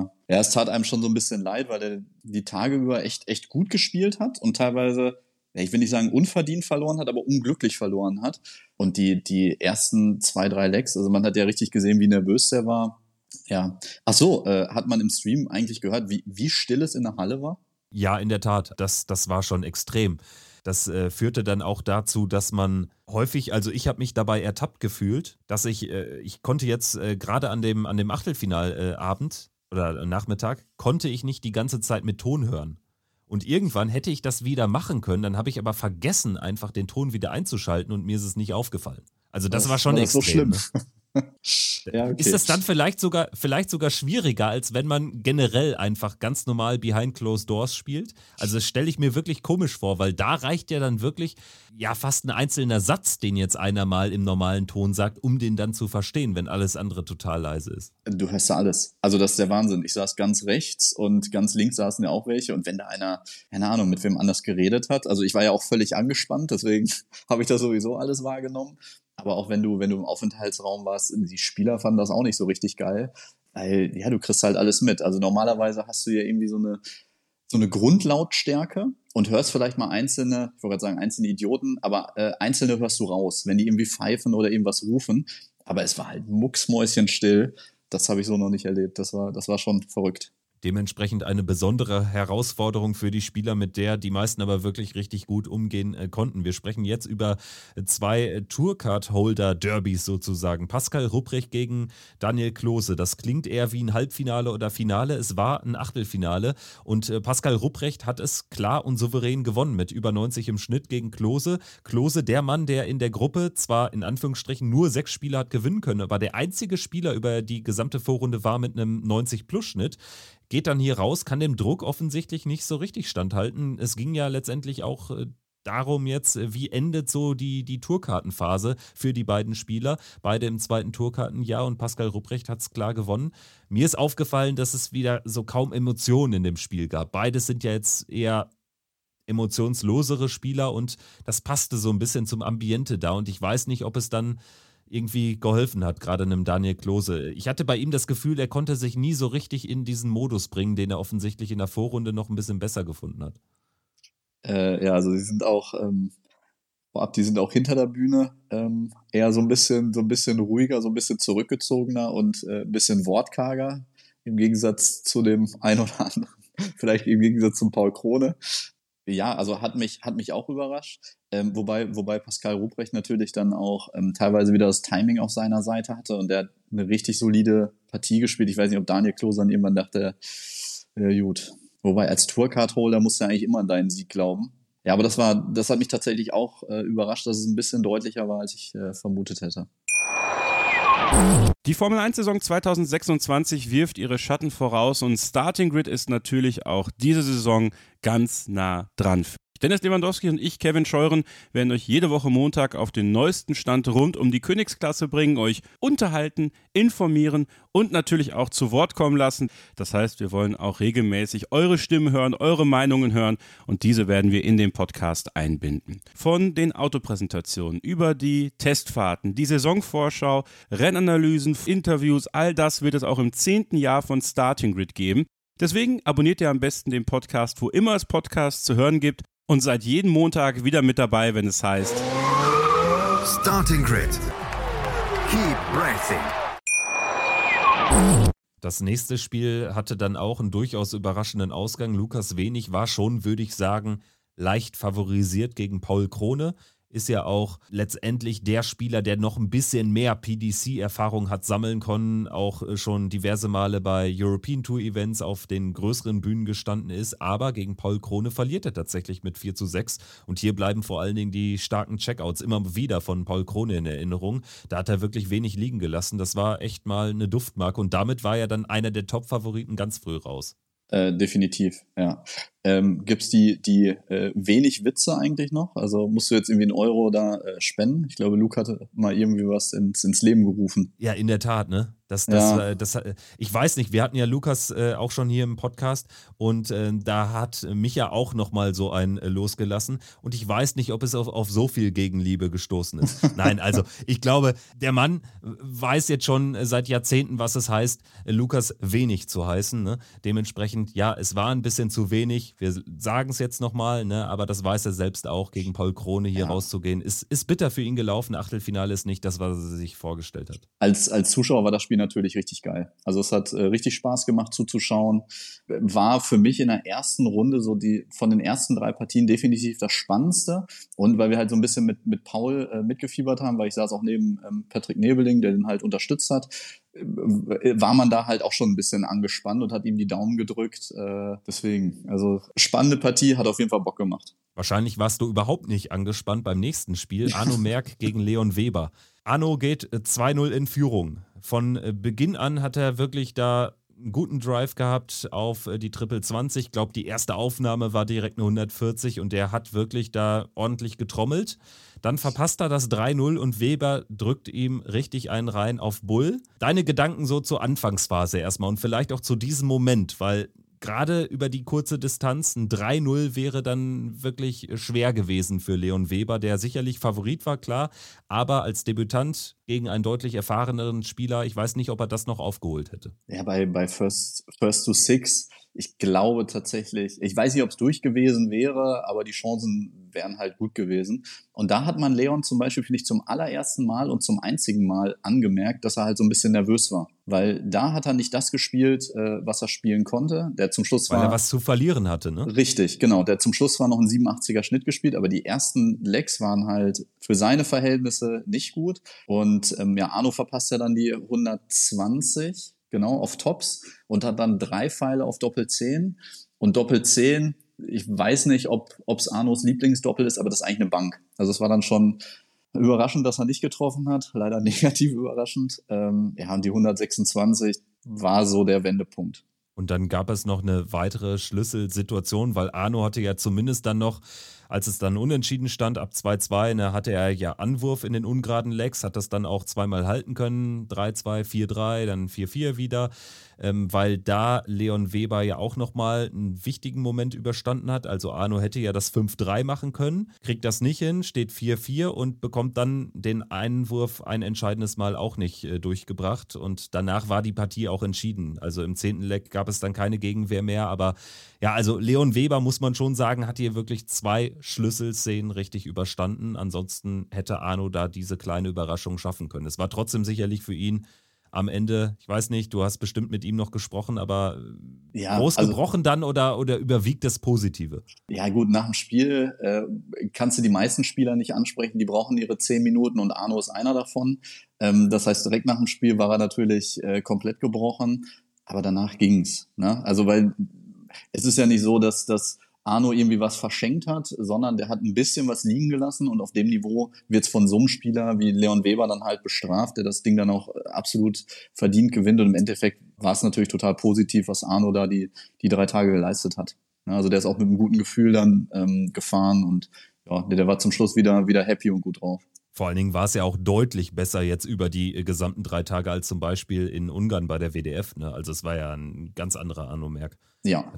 Es tat einem schon so ein bisschen leid, weil der die Tage über echt gut gespielt hat und teilweise, ich will nicht sagen unverdient verloren hat, aber unglücklich verloren hat. Und die ersten 2-3 Legs, also man hat ja richtig gesehen, wie nervös der war. Ja. Ach so, hat man im Stream eigentlich gehört, wie still es in der Halle war? Ja, in der Tat, das war schon extrem. Das führte dann auch dazu, dass man häufig, also ich habe mich dabei ertappt gefühlt, dass ich konnte jetzt gerade an dem Achtelfinalabend oder Nachmittag, konnte ich nicht die ganze Zeit mit Ton hören. Und irgendwann hätte ich das wieder machen können, dann habe ich aber vergessen, einfach den Ton wieder einzuschalten und mir ist es nicht aufgefallen. Also das war schon extrem. So schlimm. Ne? Ja, okay. Ist das dann vielleicht sogar schwieriger, als wenn man generell einfach ganz normal behind closed doors spielt? Also das stelle ich mir wirklich komisch vor, weil da reicht ja dann wirklich fast ein einzelner Satz, den jetzt einer mal im normalen Ton sagt, um den dann zu verstehen, wenn alles andere total leise ist. Du hörst ja alles. Also das ist der Wahnsinn. Ich saß ganz rechts und ganz links saßen ja auch welche. Und wenn da einer, keine Ahnung, mit wem anders geredet hat, also ich war ja auch völlig angespannt, deswegen habe ich das sowieso alles wahrgenommen. Aber auch wenn du im Aufenthaltsraum warst, die Spieler fanden das auch nicht so richtig geil, weil ja, du kriegst halt alles mit. Also normalerweise hast du ja irgendwie so eine Grundlautstärke und hörst vielleicht mal einzelne, ich wollte gerade sagen einzelne Idioten, aber einzelne hörst du raus, wenn die irgendwie pfeifen oder irgendwas rufen. Aber es war halt mucksmäuschenstill. Das habe ich so noch nicht erlebt. Das war schon verrückt. Dementsprechend eine besondere Herausforderung für die Spieler, mit der die meisten aber wirklich richtig gut umgehen konnten. Wir sprechen jetzt über 2 Tourcard-Holder-Derbys sozusagen. Pascal Rupprecht gegen Daniel Klose. Das klingt eher wie ein Halbfinale oder Finale. Es war ein Achtelfinale und Pascal Rupprecht hat es klar und souverän gewonnen mit über 90 im Schnitt gegen Klose. Klose, der Mann, der in der Gruppe zwar in Anführungsstrichen nur 6 Spiele hat gewinnen können, aber der einzige Spieler über die gesamte Vorrunde war mit einem 90-Plus-Schnitt. Geht dann hier raus, kann dem Druck offensichtlich nicht so richtig standhalten. Es ging ja letztendlich auch darum jetzt, wie endet so die Tourkartenphase für die beiden Spieler. Beide im zweiten Tourkartenjahr und Pascal Rupprecht hat es klar gewonnen. Mir ist aufgefallen, dass es wieder so kaum Emotionen in dem Spiel gab. Beides sind ja jetzt eher emotionslosere Spieler und das passte so ein bisschen zum Ambiente da und ich weiß nicht, ob es dann irgendwie geholfen hat, gerade einem Daniel Klose. Ich hatte bei ihm das Gefühl, er konnte sich nie so richtig in diesen Modus bringen, den er offensichtlich in der Vorrunde noch ein bisschen besser gefunden hat. Ja, also die sind auch die sind auch hinter der Bühne eher so ein bisschen ruhiger, so ein bisschen zurückgezogener und ein bisschen wortkarger im Gegensatz zu dem ein oder anderen, vielleicht im Gegensatz zum Paul Krone. Ja, also hat mich auch überrascht, wobei Pascal Rupprecht natürlich dann auch teilweise wieder das Timing auf seiner Seite hatte und der hat eine richtig solide Partie gespielt. Ich weiß nicht, ob Daniel Klose dann irgendwann dachte, gut. Wobei als Tourcard-Holder musst du ja eigentlich immer an deinen Sieg glauben. Ja, aber das hat mich tatsächlich auch überrascht, dass es ein bisschen deutlicher war, als ich vermutet hätte. Die Formel-1-Saison 2026 wirft ihre Schatten voraus und Starting Grid ist natürlich auch diese Saison ganz nah dran. Dennis Lewandowski und ich, Kevin Scheuren, werden euch jede Woche Montag auf den neuesten Stand rund um die Königsklasse bringen, euch unterhalten, informieren und natürlich auch zu Wort kommen lassen. Das heißt, wir wollen auch regelmäßig eure Stimmen hören, eure Meinungen hören und diese werden wir in den Podcast einbinden. Von den Autopräsentationen über die Testfahrten, die Saisonvorschau, Rennanalysen, Interviews, all das wird es auch im 10. Jahr von Starting Grid geben. Deswegen abonniert ihr am besten den Podcast, wo immer es Podcasts zu hören gibt. Und seid jeden Montag wieder mit dabei, wenn es heißt Starting Grid. Keep racing. Das nächste Spiel hatte dann auch einen durchaus überraschenden Ausgang. Lukas Wenig war schon, würde ich sagen, leicht favorisiert gegen Paul Krone. Ist ja auch letztendlich der Spieler, der noch ein bisschen mehr PDC-Erfahrung hat sammeln können, auch schon diverse Male bei European Tour Events auf den größeren Bühnen gestanden ist, aber gegen Paul Krone verliert er tatsächlich mit 4:6 und hier bleiben vor allen Dingen die starken Checkouts immer wieder von Paul Krone in Erinnerung. Da hat er wirklich wenig liegen gelassen, das war echt mal eine Duftmarke und damit war er dann einer der Top-Favoriten ganz früh raus. Definitiv, ja. Gibt's die wenig Witze eigentlich noch? Also musst du jetzt irgendwie 1 Euro da spenden? Ich glaube, Luke hatte mal irgendwie was ins Leben gerufen. Ja, in der Tat, ne? Das, ich weiß nicht, wir hatten ja Lukas auch schon hier im Podcast und da hat Micha auch nochmal so einen losgelassen und ich weiß nicht, ob es auf so viel Gegenliebe gestoßen ist. Nein, also ich glaube, der Mann weiß jetzt schon seit Jahrzehnten, was es heißt, Lukas wenig zu heißen. Ne? Dementsprechend, ja, es war ein bisschen zu wenig. Wir sagen es jetzt nochmal, ne? Aber das weiß er selbst auch, gegen Paul Krone hier rauszugehen. Ist bitter für ihn gelaufen. Achtelfinale ist nicht das, was er sich vorgestellt hat. Als Zuschauer war das Spiel natürlich richtig geil. Also es hat richtig Spaß gemacht zuzuschauen. War für mich in der ersten Runde so von den ersten 3 Partien definitiv das Spannendste. Und weil wir halt so ein bisschen mit Paul mitgefiebert haben, weil ich saß auch neben Patrick Nebeling, der den halt unterstützt hat. war man da halt auch schon ein bisschen angespannt und hat ihm die Daumen gedrückt. Deswegen, also spannende Partie, hat auf jeden Fall Bock gemacht. Wahrscheinlich warst du überhaupt nicht angespannt beim nächsten Spiel. Arno Merck gegen Leon Weber. Arno geht 2-0 in Führung. Von Beginn an hat er wirklich da einen guten Drive gehabt auf die Triple 20. Ich glaube, die erste Aufnahme war direkt eine 140 und der hat wirklich da ordentlich getrommelt. Dann verpasst er das 3-0 und Weber drückt ihm richtig einen rein auf Bull. Deine Gedanken so zur Anfangsphase erstmal und vielleicht auch zu diesem Moment, weil gerade über die kurze Distanz ein 3-0 wäre dann wirklich schwer gewesen für Leon Weber, der sicherlich Favorit war, klar, aber als Debütant gegen einen deutlich erfahreneren Spieler, ich weiß nicht, ob er das noch aufgeholt hätte. Ja, bei First to Six, ich glaube tatsächlich, ich weiß nicht, ob es durch gewesen wäre, aber die Chancen wären halt gut gewesen. Und da hat man Leon zum Beispiel, finde ich, zum allerersten Mal und zum einzigen Mal angemerkt, dass er halt so ein bisschen nervös war. Weil da hat er nicht das gespielt, was er spielen konnte. Der zum Schluss Weil er was zu verlieren hatte, ne? Richtig, genau. Der zum Schluss war noch ein 87er Schnitt gespielt, aber die ersten Legs waren halt für seine Verhältnisse nicht gut. Und Arno verpasst ja dann die 120, genau, auf Tops und hat dann 3 Pfeile auf Doppel-10. Und Doppel-10, ich weiß nicht, ob es Arnos Lieblingsdoppel ist, aber das ist eigentlich eine Bank. Also es war dann schon überraschend, dass er nicht getroffen hat. Leider negativ überraschend. Und die 126 war so der Wendepunkt. Und dann gab es noch eine weitere Schlüsselsituation, weil Arno hatte ja zumindest dann noch, als es dann unentschieden stand, ab 2-2, da hatte er ja Anwurf in den ungeraden Legs, hat das dann auch zweimal halten können, 3-2, 4-3, dann 4-4 wieder, weil da Leon Weber ja auch nochmal einen wichtigen Moment überstanden hat. Also Arno hätte ja das 5-3 machen können, kriegt das nicht hin, steht 4-4 und bekommt dann den Einwurf ein entscheidendes Mal auch nicht durchgebracht. Und danach war die Partie auch entschieden. Also im 10. Leg gab es dann keine Gegenwehr mehr. Aber ja, also Leon Weber, muss man schon sagen, hat hier wirklich 2 Schlüsselszenen richtig überstanden. Ansonsten hätte Arno da diese kleine Überraschung schaffen können. Es war trotzdem sicherlich für ihn am Ende, ich weiß nicht, du hast bestimmt mit ihm noch gesprochen, aber ja, groß gebrochen dann oder überwiegt das Positive? Ja gut, nach dem Spiel kannst du die meisten Spieler nicht ansprechen, die brauchen ihre 10 Minuten und Arno ist einer davon. Das heißt, direkt nach dem Spiel war er natürlich komplett gebrochen, aber danach ging's. Ne? Also weil es ist ja nicht so, dass Arno irgendwie was verschenkt hat, sondern der hat ein bisschen was liegen gelassen und auf dem Niveau wird es von so einem Spieler wie Leon Weber dann halt bestraft, der das Ding dann auch absolut verdient gewinnt und im Endeffekt war es natürlich total positiv, was Arno da die 3 Tage geleistet hat. Ja, also der ist auch mit einem guten Gefühl dann gefahren und ja, der war zum Schluss wieder happy und gut drauf. Vor allen Dingen war es ja auch deutlich besser jetzt über die gesamten 3 Tage als zum Beispiel in Ungarn bei der WDF. Ne? Also es war ja ein ganz anderer Arno Merck. Ja,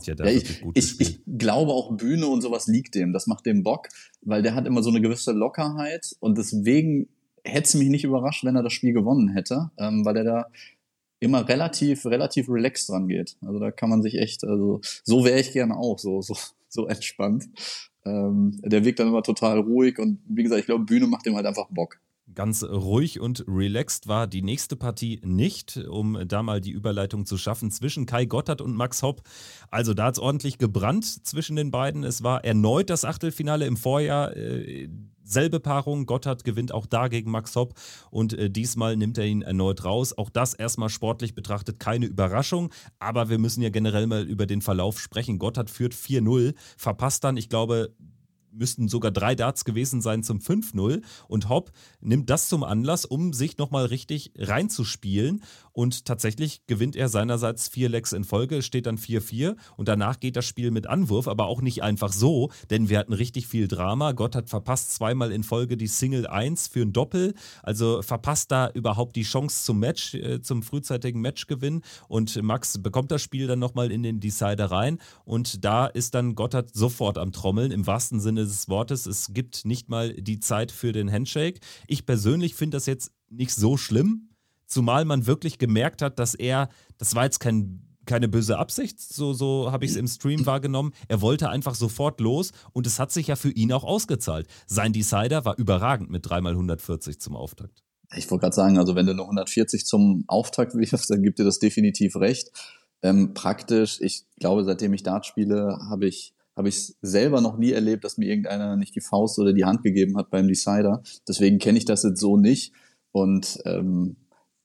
ich glaube auch Bühne und sowas liegt dem. Das macht dem Bock, weil der hat immer so eine gewisse Lockerheit und deswegen hätte es mich nicht überrascht, wenn er das Spiel gewonnen hätte, weil er da immer relativ relaxed dran geht. Also da kann man sich echt, also so wäre ich gerne auch, so entspannt. Der wirkt dann immer total ruhig und wie gesagt, ich glaube, Bühne macht ihm halt einfach Bock. Ganz ruhig und relaxed war die nächste Partie nicht, um da mal die Überleitung zu schaffen, zwischen Kai Gotthard und Max Hopp. Also da hat es ordentlich gebrannt zwischen den beiden. Es war erneut das Achtelfinale im Vorjahr. Selbe Paarung, Gotthard gewinnt auch da gegen Max Hopp und diesmal nimmt er ihn erneut raus. Auch das erstmal sportlich betrachtet keine Überraschung, aber wir müssen ja generell mal über den Verlauf sprechen. Gotthard führt 4-0, verpasst dann, ich glaube, müssten sogar 3 Darts gewesen sein zum 5-0 und Hopp nimmt das zum Anlass, um sich nochmal richtig reinzuspielen und tatsächlich gewinnt er seinerseits 4 Legs in Folge, steht dann 4-4 und danach geht das Spiel mit Anwurf, aber auch nicht einfach so, denn wir hatten richtig viel Drama. Gotthard verpasst 2-mal in Folge die Single 1 für ein Doppel, also verpasst da überhaupt die Chance zum Match, zum frühzeitigen Matchgewinn und Max bekommt das Spiel dann nochmal in den Decider rein und da ist dann Gotthard sofort am Trommeln, im wahrsten Sinne des Wortes. Es gibt nicht mal die Zeit für den Handshake. Ich persönlich finde das jetzt nicht so schlimm, zumal man wirklich gemerkt hat, dass das war jetzt keine böse Absicht, so habe ich es im Stream wahrgenommen, er wollte einfach sofort los und es hat sich ja für ihn auch ausgezahlt. Sein Decider war überragend mit 3x140 zum Auftakt. Ich wollte gerade sagen, also wenn du eine 140 zum Auftakt wirfst, dann gibt dir das definitiv recht. Praktisch, ich glaube, seitdem ich Dart spiele, habe ich es selber noch nie erlebt, dass mir irgendeiner nicht die Faust oder die Hand gegeben hat beim Decider. Deswegen kenne ich das jetzt so nicht. Und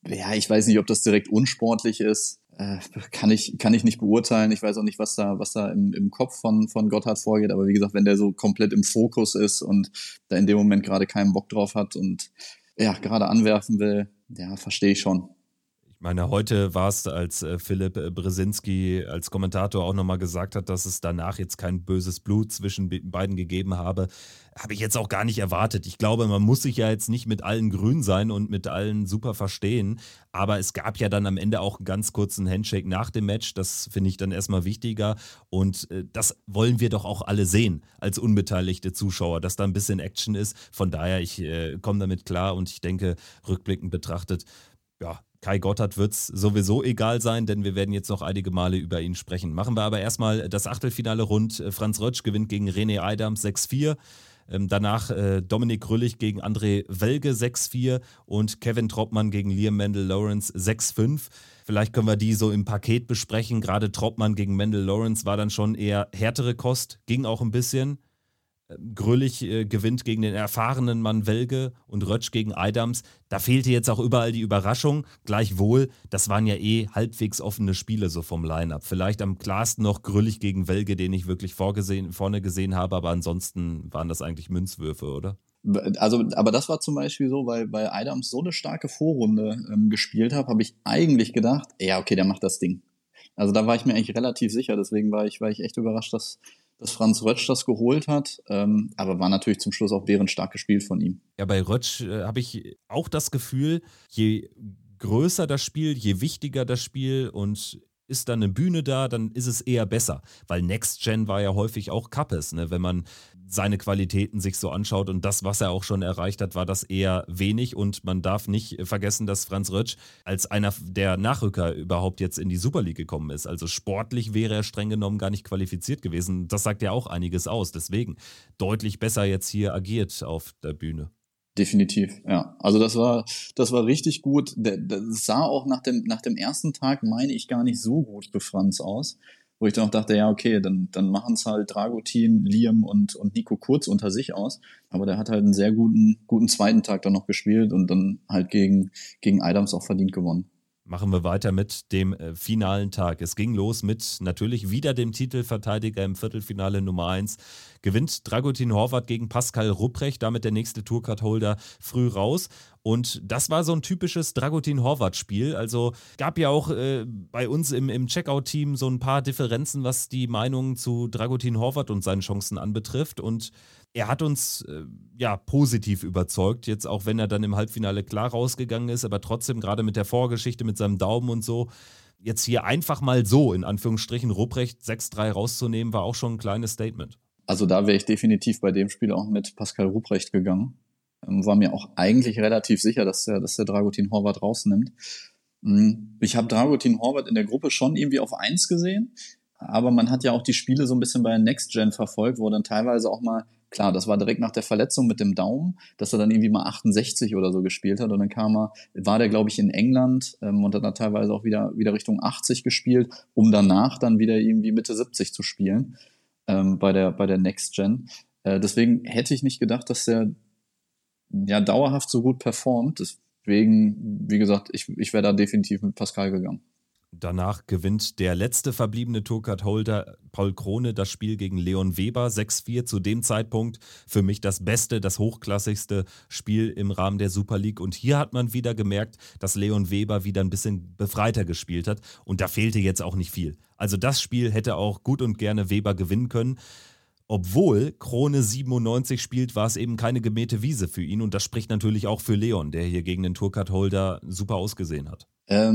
Ja, ich weiß nicht, ob das direkt unsportlich ist. Kann ich nicht beurteilen. Ich weiß auch nicht, was da im Kopf von Gotthard vorgeht. Aber wie gesagt, wenn der so komplett im Fokus ist und da in dem Moment gerade keinen Bock drauf hat und ja, gerade anwerfen will, ja, verstehe ich schon. Ich meine, heute war es, als Philipp Brzezinski als Kommentator auch nochmal gesagt hat, dass es danach jetzt kein böses Blut zwischen beiden gegeben habe ich jetzt auch gar nicht erwartet. Ich glaube, man muss sich ja jetzt nicht mit allen grün sein und mit allen super verstehen, aber es gab ja dann am Ende auch einen ganz kurzen Handshake nach dem Match. Das finde ich dann erstmal wichtiger und das wollen wir doch auch alle sehen als unbeteiligte Zuschauer, dass da ein bisschen Action ist. Von daher, ich komme damit klar und ich denke, rückblickend betrachtet, ja, Kai Gotthard wird es sowieso egal sein, denn wir werden jetzt noch einige Male über ihn sprechen. Machen wir aber erstmal das Achtelfinale rund. Franz Rötsch gewinnt gegen René Adams 6-4. Danach Dominik Grüllich gegen André Welge 6-4 und Kevin Troppmann gegen Liam Mendel-Lawrence 6-5. Vielleicht können wir die so im Paket besprechen. Gerade Troppmann gegen Mendel-Lawrence war dann schon eher härtere Kost, ging auch ein bisschen. Grüllich gewinnt gegen den erfahrenen Mann Welge und Rötsch gegen Adams. Da fehlte jetzt auch überall die Überraschung. Gleichwohl, das waren ja halbwegs offene Spiele so vom Line-Up. Vielleicht am klarsten noch Grüllich gegen Welge, den ich wirklich vorne gesehen habe, aber ansonsten waren das eigentlich Münzwürfe, oder? Also, aber das war zum Beispiel so, weil Adams so eine starke Vorrunde gespielt hat, habe ich eigentlich gedacht, ja, okay, der macht das Ding. Also da war ich mir eigentlich relativ sicher, deswegen war ich echt überrascht, dass Franz Rötsch das geholt hat, aber war natürlich zum Schluss auch bärenstark gespielt von ihm. Ja, bei Rötsch habe ich auch das Gefühl, je größer das Spiel, je wichtiger das Spiel und ist dann eine Bühne da, dann ist es eher besser. Weil Next Gen war ja häufig auch Kappes, ne? Wenn man seine Qualitäten sich so anschaut und das, was er auch schon erreicht hat, war das eher wenig und man darf nicht vergessen, dass Franz Rötsch als einer der Nachrücker überhaupt jetzt in die Super League gekommen ist. Also sportlich wäre er streng genommen gar nicht qualifiziert gewesen. Das sagt ja auch einiges aus. Deswegen deutlich besser jetzt hier agiert auf der Bühne. Definitiv, ja. Also das war richtig gut. Das sah auch nach dem ersten Tag, meine ich, gar nicht so gut für Franz aus. Wo ich dann auch dachte, ja, okay, dann machen es halt Dragutin, Liam und Nico Kurz unter sich aus. Aber der hat halt einen sehr guten zweiten Tag dann noch gespielt und dann halt gegen Adams auch verdient gewonnen. Machen wir weiter mit dem finalen Tag. Es ging los mit natürlich wieder dem Titelverteidiger im Viertelfinale Nummer 1. Gewinnt Dragutin Horvath gegen Pascal Rupprecht, damit der nächste Tourcard-Holder früh raus. Und das war so ein typisches Dragutin Horvath-Spiel. Also gab ja auch bei uns im Checkout-Team so ein paar Differenzen, was die Meinungen zu Dragutin Horvath und seinen Chancen anbetrifft. Und er hat uns positiv überzeugt, jetzt auch wenn er dann im Halbfinale klar rausgegangen ist, aber trotzdem gerade mit der Vorgeschichte, mit seinem Daumen und so, jetzt hier einfach mal so, in Anführungsstrichen, Rupprecht 6-3 rauszunehmen, war auch schon ein kleines Statement. Also da wäre ich definitiv bei dem Spiel auch mit Pascal Rupprecht gegangen. War mir auch eigentlich relativ sicher, dass der Dragutin Horvath rausnimmt. Ich habe Dragutin Horvath in der Gruppe schon irgendwie auf 1 gesehen, aber man hat ja auch die Spiele so ein bisschen bei Next Gen verfolgt, wo dann teilweise auch mal, klar, das war direkt nach der Verletzung mit dem Daumen, dass er dann irgendwie mal 68 oder so gespielt hat und dann war der, glaube ich, in England und hat dann teilweise auch wieder Richtung 80 gespielt, um danach dann wieder irgendwie Mitte 70 zu spielen bei der Next Gen. Deswegen hätte ich nicht gedacht, dass der dauerhaft so gut performt. Deswegen, wie gesagt, ich wäre da definitiv mit Pascal gegangen. Danach gewinnt der letzte verbliebene Tourcard-Holder Paul Krone das Spiel gegen Leon Weber 6-4. Zu dem Zeitpunkt für mich das beste, das hochklassigste Spiel im Rahmen der Super League. Und hier hat man wieder gemerkt, dass Leon Weber wieder ein bisschen befreiter gespielt hat. Und da fehlte jetzt auch nicht viel. Also das Spiel hätte auch gut und gerne Weber gewinnen können. Obwohl Krone 97 spielt, war es eben keine gemähte Wiese für ihn. Und das spricht natürlich auch für Leon, der hier gegen den Tourcard-Holder super ausgesehen hat.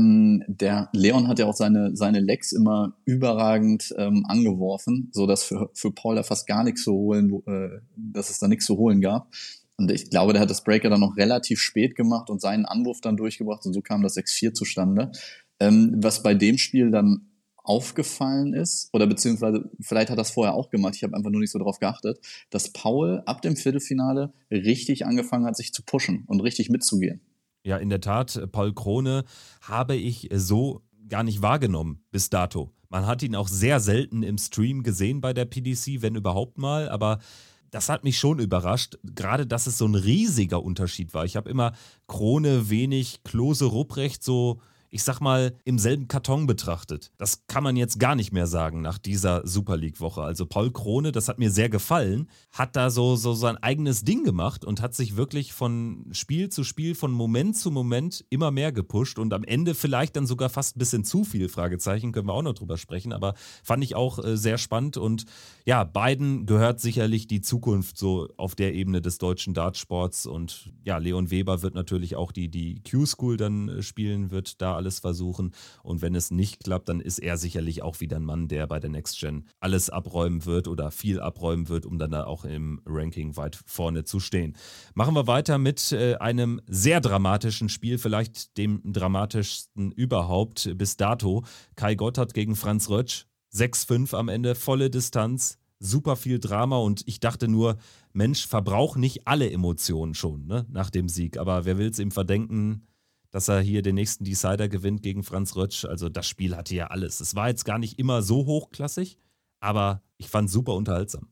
Der Leon hat ja auch seine Legs immer überragend angeworfen, so dass für Paul da fast gar nichts zu holen, dass es da nichts zu holen gab. Und ich glaube, der hat das Breaker dann noch relativ spät gemacht und seinen Anwurf dann durchgebracht und so kam das 6-4 zustande. Was bei dem Spiel dann aufgefallen ist, oder beziehungsweise vielleicht hat er das vorher auch gemacht, ich habe einfach nur nicht so drauf geachtet, dass Paul ab dem Viertelfinale richtig angefangen hat, sich zu pushen und richtig mitzugehen. Ja, in der Tat, Paul Krone habe ich so gar nicht wahrgenommen bis dato. Man hat ihn auch sehr selten im Stream gesehen bei der PDC, wenn überhaupt mal, aber das hat mich schon überrascht, gerade dass es so ein riesiger Unterschied war. Ich habe immer Krone, Wenig, Klose, Rupprecht so, ich sag mal, im selben Karton betrachtet. Das kann man jetzt gar nicht mehr sagen nach dieser Super League-Woche. Also Paul Krone, das hat mir sehr gefallen, hat da so sein eigenes Ding gemacht und hat sich wirklich von Spiel zu Spiel, von Moment zu Moment immer mehr gepusht und am Ende vielleicht dann sogar fast ein bisschen zu viel, Fragezeichen, können wir auch noch drüber sprechen, aber fand ich auch sehr spannend und ja, beiden gehört sicherlich die Zukunft so auf der Ebene des deutschen Dartsports und ja, Leon Weber wird natürlich auch die Q-School dann spielen, wird da alles versuchen und wenn es nicht klappt, dann ist er sicherlich auch wieder ein Mann, der bei der Next Gen alles abräumen wird oder viel abräumen wird, um dann da auch im Ranking weit vorne zu stehen. Machen wir weiter mit einem sehr dramatischen Spiel, vielleicht dem dramatischsten überhaupt bis dato. Kai Gotthard gegen Franz Rötsch, 6-5 am Ende, volle Distanz, super viel Drama und ich dachte nur, Mensch, verbrauch nicht alle Emotionen schon, ne, nach dem Sieg, aber wer will es ihm verdenken, dass er hier den nächsten Decider gewinnt gegen Franz Rötsch. Also das Spiel hatte ja alles. Es war jetzt gar nicht immer so hochklassig, aber ich fand es super unterhaltsam.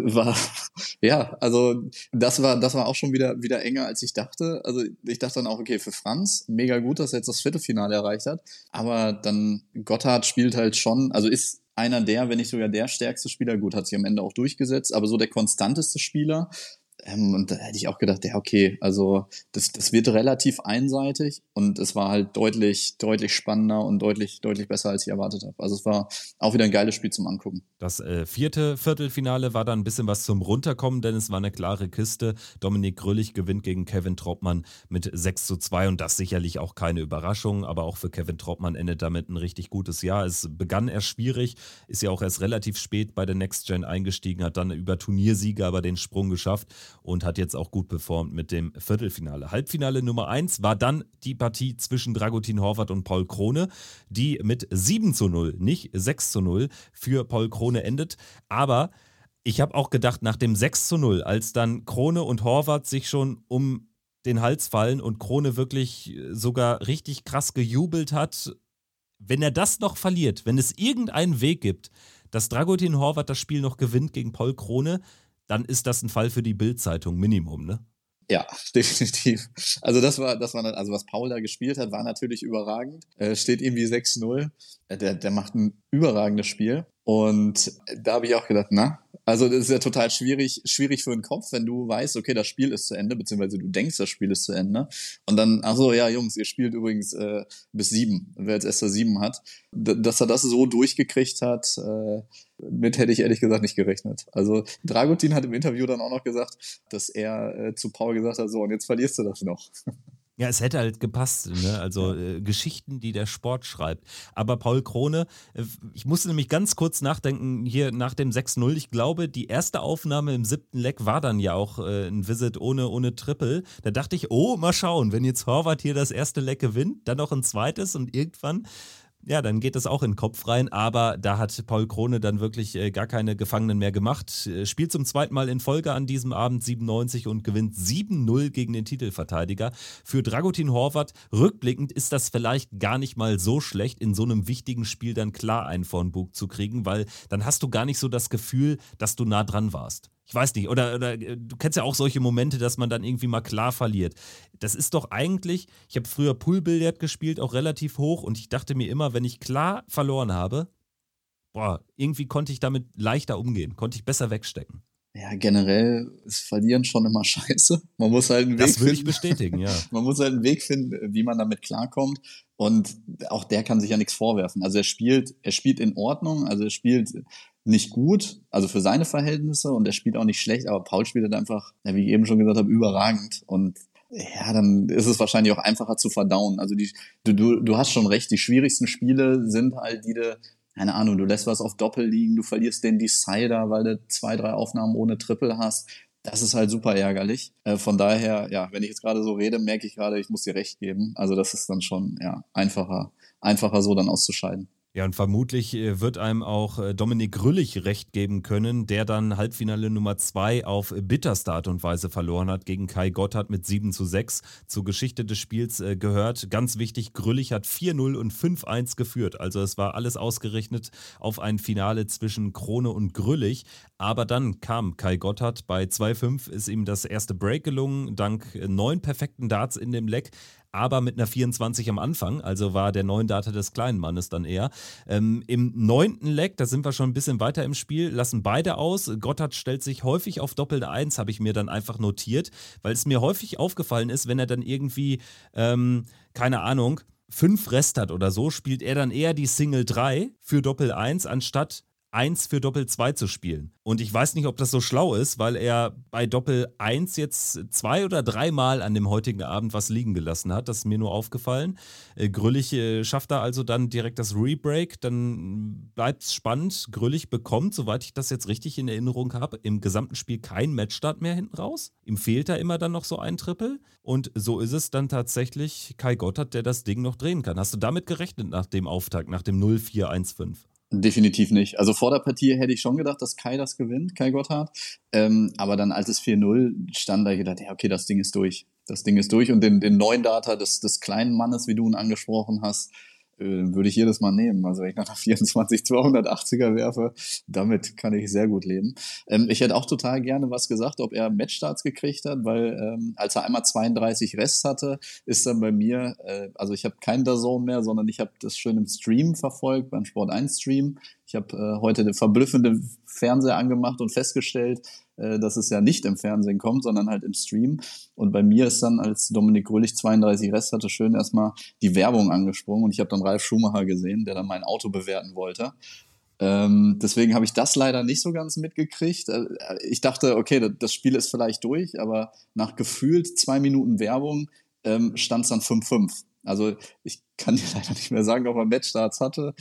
Also das war auch schon wieder enger, als ich dachte. Also ich dachte dann auch, okay, für Franz, mega gut, dass er jetzt das Viertelfinale erreicht hat. Aber dann Gotthard spielt halt schon, also ist einer der, wenn nicht sogar der stärkste Spieler, gut, hat sich am Ende auch durchgesetzt, aber so der konstanteste Spieler. Und da hätte ich auch gedacht, ja, okay, also das wird relativ einseitig und es war halt deutlich spannender und deutlich besser, als ich erwartet habe. Also es war auch wieder ein geiles Spiel zum Angucken. Das vierte Viertelfinale war dann ein bisschen was zum Runterkommen, denn es war eine klare Kiste. Dominik Grüllich gewinnt gegen Kevin Trautmann mit 6-2 und das sicherlich auch keine Überraschung, aber auch für Kevin Trautmann endet damit ein richtig gutes Jahr. Es begann erst schwierig, ist ja auch erst relativ spät bei der Next Gen eingestiegen, hat dann über Turniersieger aber den Sprung geschafft und hat jetzt auch gut performt mit dem Viertelfinale. Halbfinale Nummer 1 war dann die Partie zwischen Dragutin Horvath und Paul Krone, die mit 7-0, nicht 6-0 für Paul Krone endet. Aber ich habe auch gedacht, nach dem 6-0, als dann Krone und Horvath sich schon um den Hals fallen und Krone wirklich sogar richtig krass gejubelt hat, wenn er das noch verliert, wenn es irgendeinen Weg gibt, dass Dragutin Horvath das Spiel noch gewinnt gegen Paul Krone, dann ist das ein Fall für die Bild-Zeitung Minimum, ne? Ja, definitiv. Also das war, also was Paul da gespielt hat, war natürlich überragend. Steht irgendwie 6-0. Der macht ein überragendes Spiel. Und da habe ich auch gedacht, also das ist ja total schwierig für den Kopf, wenn du weißt, okay, das Spiel ist zu Ende, beziehungsweise du denkst, das Spiel ist zu Ende. Und dann, ja, Jungs, ihr spielt übrigens bis 7, wer jetzt erst 7 hat. Dass er das so durchgekriegt hat, mit hätte ich ehrlich gesagt nicht gerechnet. Also Dragutin hat im Interview dann auch noch gesagt, dass er zu Paul gesagt hat, so, und jetzt verlierst du das noch. Ja, es hätte halt gepasst, ne? Also Geschichten, die der Sport schreibt. Aber Paul Krone, ich musste nämlich ganz kurz nachdenken, hier nach dem 6-0, ich glaube, die erste Aufnahme im 7. Leck war dann ja auch ein Visit ohne Triple. Da dachte ich, mal schauen, wenn jetzt Horvath hier das erste Leck gewinnt, dann noch ein zweites und irgendwann, ja, dann geht das auch in den Kopf rein, aber da hat Paul Krone dann wirklich gar keine Gefangenen mehr gemacht. Spielt zum zweiten Mal in Folge an diesem Abend 97 und gewinnt 7-0 gegen den Titelverteidiger. Für Dragutin Horvath, rückblickend ist das vielleicht gar nicht mal so schlecht, in so einem wichtigen Spiel dann klar einen vor den Bug zu kriegen, weil dann hast du gar nicht so das Gefühl, dass du nah dran warst. Ich weiß nicht, oder du kennst ja auch solche Momente, dass man dann irgendwie mal klar verliert. Das ist doch eigentlich, ich habe früher Poolbillard gespielt, auch relativ hoch und ich dachte mir immer, wenn ich klar verloren habe, irgendwie konnte ich damit leichter umgehen, konnte ich besser wegstecken. Ja, generell ist Verlieren schon immer scheiße. Man muss halt einen Weg finden. Das würde ich bestätigen, ja. Man muss halt einen Weg finden, wie man damit klarkommt. Und auch der kann sich ja nichts vorwerfen. Also er spielt in Ordnung, also er spielt nicht gut, also für seine Verhältnisse, und er spielt auch nicht schlecht, aber Paul spielt halt einfach, ja, wie ich eben schon gesagt habe, überragend. Und ja, dann ist es wahrscheinlich auch einfacher zu verdauen. Also du hast schon recht, die schwierigsten Spiele sind halt keine Ahnung, du lässt was auf Doppel liegen, du verlierst den Decider, weil du 2, 3 Aufnahmen ohne Triple hast. Das ist halt super ärgerlich. Von daher, ja, wenn ich jetzt gerade so rede, merke ich gerade, ich muss dir recht geben. Also das ist dann schon, ja, einfacher so dann auszuscheiden. Ja, und vermutlich wird einem auch Dominik Grüllich recht geben können, der dann Halbfinale Nummer 2 auf bitterste Art und Weise verloren hat gegen Kai Gotthard mit 7:6. Zur Geschichte des Spiels gehört, ganz wichtig, Grüllich hat 4:0 und 5:1 geführt. Also es war alles ausgerichtet auf ein Finale zwischen Krone und Grüllich. Aber dann kam Kai Gotthard, bei 2:5 ist ihm das erste Break gelungen, dank 9 perfekten Darts in dem Leck. Aber mit einer 24 am Anfang, also war der 9-Darter des kleinen Mannes dann eher. Im 9. Leck, da sind wir schon ein bisschen weiter im Spiel, lassen beide aus. Gotthard stellt sich häufig auf Doppel-1, habe ich mir dann einfach notiert, weil es mir häufig aufgefallen ist, wenn er dann irgendwie, keine Ahnung, 5 Rest hat oder so, spielt er dann eher die Single 3 für Doppel-1, anstatt 1 für Doppel-2 zu spielen. Und ich weiß nicht, ob das so schlau ist, weil er bei Doppel-1 jetzt 2 oder 3 Mal an dem heutigen Abend was liegen gelassen hat. Das ist mir nur aufgefallen. Grüllich schafft da also dann direkt das Rebreak. Dann bleibt es spannend. Grüllich bekommt, soweit ich das jetzt richtig in Erinnerung habe, im gesamten Spiel kein Matchstart mehr hinten raus. Ihm fehlt da immer dann noch so ein Triple. Und so ist es dann tatsächlich Kai Gotthard, der das Ding noch drehen kann. Hast du damit gerechnet nach dem Auftakt, nach dem 0-4-1-5? Definitiv nicht. Also vor der Partie hätte ich schon gedacht, dass Kai das gewinnt, Kai Gotthard. Aber dann, als es 4:0 stand, da ich gedacht, ja, okay, das Ding ist durch. Das Ding ist durch. Und den 9-Darter des kleinen Mannes, wie du ihn angesprochen hast, würde ich jedes Mal nehmen. Also wenn ich nach der 24 280er werfe, damit kann ich sehr gut leben. Ich hätte auch total gerne was gesagt, ob er Matchstarts gekriegt hat, weil als er einmal 32 Rest hatte, ist dann bei mir, also ich habe keinen DAZN mehr, sondern ich habe das schön im Stream verfolgt, beim Sport1-Stream. Ich habe heute den verblüffenden Fernseher angemacht und festgestellt, dass es ja nicht im Fernsehen kommt, sondern halt im Stream. Und bei mir ist dann, als Dominik Grüllich 32 Rest hatte, schön erstmal die Werbung angesprungen. Und ich habe dann Ralf Schumacher gesehen, der dann mein Auto bewerten wollte. Deswegen habe ich das leider nicht so ganz mitgekriegt. Ich dachte, okay, das Spiel ist vielleicht durch, aber nach gefühlt 2 Minuten Werbung stand es dann 5:5. Also ich kann dir leider nicht mehr sagen, ob er Matchstarts hatte,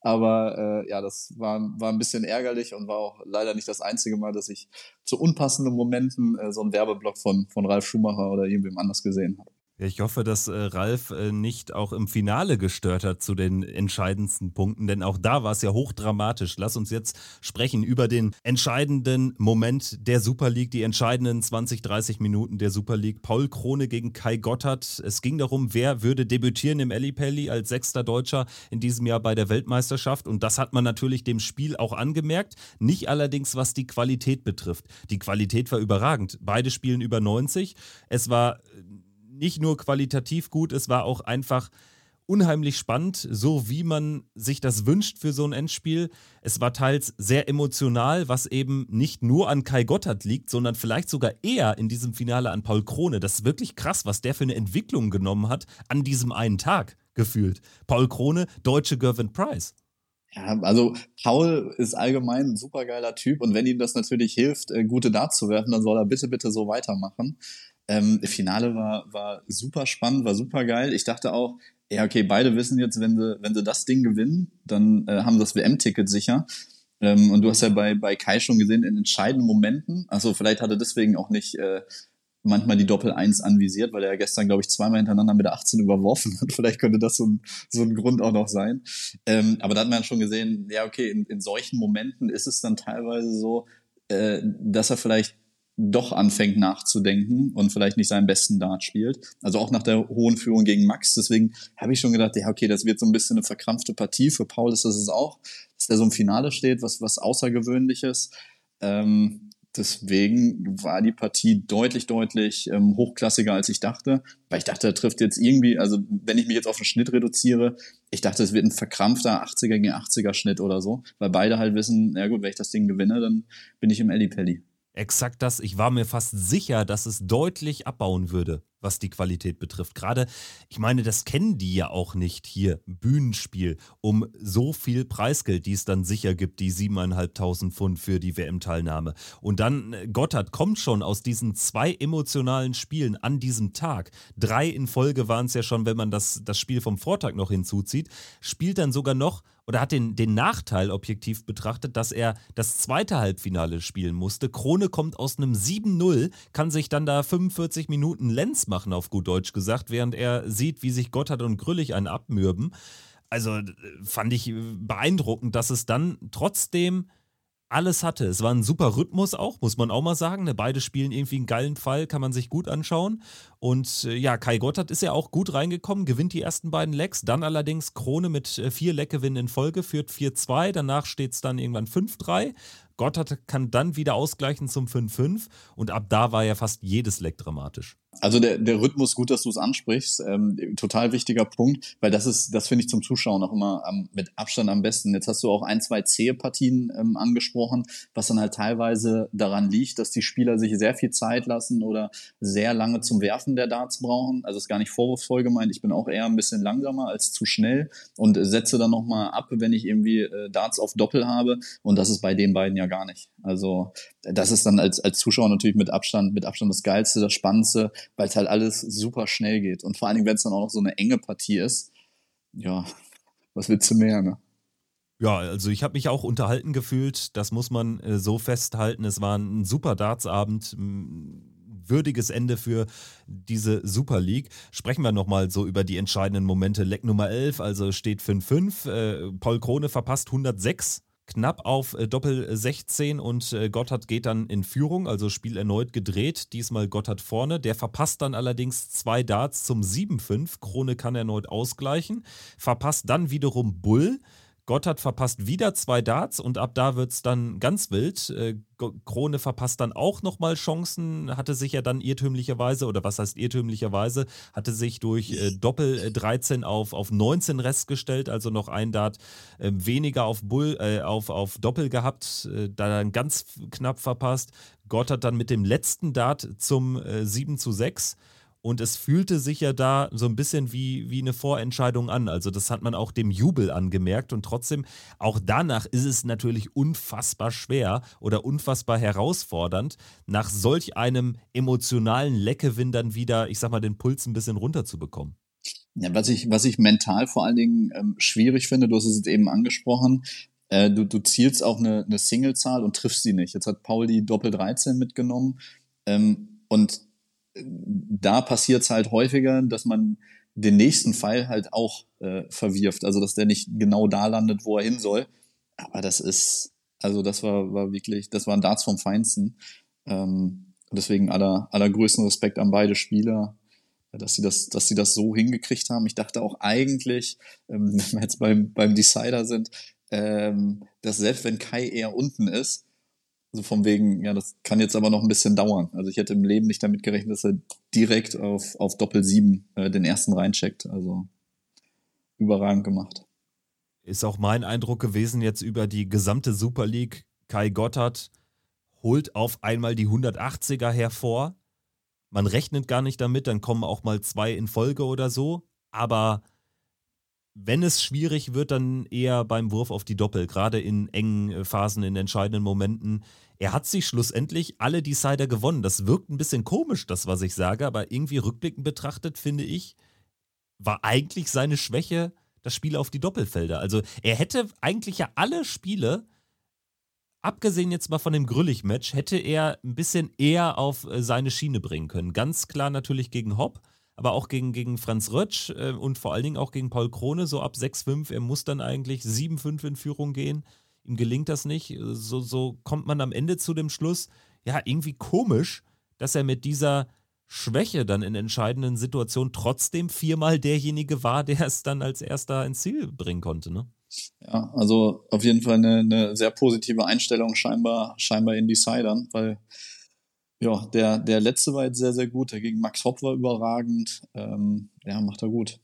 aber ja, das war ein bisschen ärgerlich und war auch leider nicht das einzige Mal, dass ich zu unpassenden Momenten so einen Werbeblock von Ralf Schumacher oder irgendwem anders gesehen habe. Ja, ich hoffe, dass Ralf nicht auch im Finale gestört hat zu den entscheidendsten Punkten, denn auch da war es ja hochdramatisch. Lass uns jetzt sprechen über den entscheidenden Moment der Super League, die entscheidenden 20, 30 Minuten der Super League. Paul Krone gegen Kai Gotthard. Es ging darum, wer würde debütieren im Ellipelli als 6. Deutscher in diesem Jahr bei der Weltmeisterschaft. Und das hat man natürlich dem Spiel auch angemerkt. Nicht allerdings, was die Qualität betrifft. Die Qualität war überragend. Beide spielen über 90. Es war nicht nur qualitativ gut, es war auch einfach unheimlich spannend, so wie man sich das wünscht für so ein Endspiel. Es war teils sehr emotional, was eben nicht nur an Kai Gotthard liegt, sondern vielleicht sogar eher in diesem Finale an Paul Krone. Das ist wirklich krass, was der für eine Entwicklung genommen hat an diesem einen Tag gefühlt. Paul Krone, deutsche Gervin Price. Ja, also Paul ist allgemein ein supergeiler Typ und wenn ihm das natürlich hilft, gute Darts zu werfen, dann soll er bitte so weitermachen. Finale war super spannend, war super geil. Ich dachte auch, ja okay, beide wissen jetzt, wenn sie das Ding gewinnen, dann haben sie das WM-Ticket sicher. Und du hast ja bei Kai schon gesehen, in entscheidenden Momenten, also vielleicht hat er deswegen auch nicht manchmal die Doppel-1 anvisiert, weil er ja gestern, glaube ich, 2-mal hintereinander mit der 18 überworfen hat. Vielleicht könnte das so ein Grund auch noch sein. Aber da hat man schon gesehen, ja okay, in solchen Momenten ist es dann teilweise so, dass er vielleicht doch anfängt nachzudenken und vielleicht nicht seinen besten Dart spielt. Also auch nach der hohen Führung gegen Max. Deswegen habe ich schon gedacht, ja okay, das wird so ein bisschen eine verkrampfte Partie. Für Paul ist das es auch, dass der so im Finale steht, was Außergewöhnliches. Deswegen war die Partie deutlich hochklassiger, als ich dachte. Weil ich dachte, er trifft jetzt irgendwie, also wenn ich mich jetzt auf den Schnitt reduziere, ich dachte, es wird ein verkrampfter 80er gegen 80er Schnitt oder so. Weil beide halt wissen, ja gut, wenn ich das Ding gewinne, dann bin ich im Ellipelli. Exakt das. Ich war mir fast sicher, dass es deutlich abbauen würde, was die Qualität betrifft. Gerade, ich meine, das kennen die ja auch nicht hier, Bühnenspiel, um so viel Preisgeld, die es dann sicher gibt, die 7.500 Pfund für die WM-Teilnahme. Und dann, Gotthard kommt schon aus diesen 2 emotionalen Spielen an diesem Tag. 3 in Folge waren es ja schon, wenn man das Spiel vom Vortag noch hinzuzieht, spielt dann sogar noch oder hat den Nachteil objektiv betrachtet, dass er das zweite Halbfinale spielen musste. Krone kommt aus einem 7:0, kann sich dann da 45 Minuten Lenz machen, auf gut Deutsch gesagt, während er sieht, wie sich Gotthard und Grüllich einen abmürben. Also fand ich beeindruckend, dass es dann trotzdem alles hatte. Es war ein super Rhythmus auch, muss man auch mal sagen. Ne? Beide spielen irgendwie einen geilen Fall, kann man sich gut anschauen. Und ja, Kai Gotthard ist ja auch gut reingekommen, gewinnt die ersten beiden Lecks. Dann allerdings Krone mit 4 Leckgewinnen in Folge, führt 4-2. Danach steht es dann irgendwann 5-3. Gotthard kann dann wieder ausgleichen zum 5-5. Und ab da war ja fast jedes Leck dramatisch. Also der Rhythmus, gut, dass du es ansprichst, total wichtiger Punkt, weil das finde ich zum Zuschauen auch immer mit Abstand am besten. Jetzt hast du auch 1, 2 zähe Partien angesprochen, was dann halt teilweise daran liegt, dass die Spieler sich sehr viel Zeit lassen oder sehr lange zum Werfen der Darts brauchen. Also ist gar nicht vorwurfsvoll gemeint, ich bin auch eher ein bisschen langsamer als zu schnell und setze dann nochmal ab, wenn ich irgendwie Darts auf Doppel habe, und das ist bei den beiden ja gar nicht. Also das ist dann als Zuschauer natürlich mit Abstand das Geilste, das Spannendste, weil es halt alles super schnell geht. Und vor allen Dingen, wenn es dann auch noch so eine enge Partie ist, ja, was willst du mehr, ne? Ja, also ich habe mich auch unterhalten gefühlt, das muss man so festhalten. Es war ein super Dartsabend, ein würdiges Ende für diese Super League. Sprechen wir nochmal so über die entscheidenden Momente. Leck Nummer 11, also steht 5-5. Paul Krone verpasst 106. Knapp auf Doppel 16 und Gotthard geht dann in Führung, also Spiel erneut gedreht, diesmal Gotthard vorne. Der verpasst dann allerdings 2 Darts zum 7-5, Krone kann erneut ausgleichen, verpasst dann wiederum Bull. Gotthard verpasst wieder 2 Darts und ab da wird es dann ganz wild. Krone verpasst dann auch nochmal Chancen, hatte sich ja dann irrtümlicherweise, oder was heißt irrtümlicherweise, hatte sich durch Doppel 13 auf 19 Rest gestellt, also noch ein Dart weniger auf Doppel gehabt, da dann ganz knapp verpasst. Gotthard dann mit dem letzten Dart zum 7-6. Und es fühlte sich ja da so ein bisschen wie eine Vorentscheidung an. Also das hat man auch dem Jubel angemerkt. Und trotzdem, auch danach ist es natürlich unfassbar schwer oder unfassbar herausfordernd, nach solch einem emotionalen Leckgewinn dann wieder, ich sag mal, den Puls ein bisschen runterzubekommen. Ja, was ich mental vor allen Dingen schwierig finde, du hast es eben angesprochen, du zielst auf eine Singlezahl und triffst sie nicht. Jetzt hat Paul die Doppel 13 mitgenommen und da passiert es halt häufiger, dass man den nächsten Pfeil halt auch verwirft. Also, dass der nicht genau da landet, wo er hin soll. Aber das war wirklich, das waren Darts vom Feinsten. Deswegen allergrößten Respekt an beide Spieler, dass sie das so hingekriegt haben. Ich dachte auch eigentlich, wenn wir jetzt beim Decider sind, dass selbst wenn Kai eher unten ist, also von wegen, ja, das kann jetzt aber noch ein bisschen dauern. Also ich hätte im Leben nicht damit gerechnet, dass er direkt auf Doppel 7 den ersten reincheckt. Also überragend gemacht. Ist auch mein Eindruck gewesen jetzt über die gesamte Super League. Kai Gotthard holt auf einmal die 180er hervor. Man rechnet gar nicht damit, dann kommen auch mal 2 in Folge oder so. Aber wenn es schwierig wird, dann eher beim Wurf auf die Doppel, gerade in engen Phasen, in entscheidenden Momenten. Er hat sich schlussendlich alle Decider gewonnen. Das wirkt ein bisschen komisch, das, was ich sage, aber irgendwie rückblickend betrachtet, finde ich, war eigentlich seine Schwäche das Spiel auf die Doppelfelder. Also er hätte eigentlich ja alle Spiele, abgesehen jetzt mal von dem Grüllich-Match, hätte er ein bisschen eher auf seine Schiene bringen können. Ganz klar natürlich gegen Hopp, aber auch gegen Franz Rötsch und vor allen Dingen auch gegen Paul Krone, so ab 6-5. Er muss dann eigentlich 7-5 in Führung gehen. Ihm gelingt das nicht. So kommt man am Ende zu dem Schluss, ja, irgendwie komisch, dass er mit dieser Schwäche dann in entscheidenden Situationen trotzdem 4-mal derjenige war, der es dann als erster ins Ziel bringen konnte, ne? Ja, also auf jeden Fall eine sehr positive Einstellung scheinbar in Decidern, weil ja, der letzte war jetzt sehr, sehr gut. Der gegen Max Hopp war überragend. Ja, macht er gut.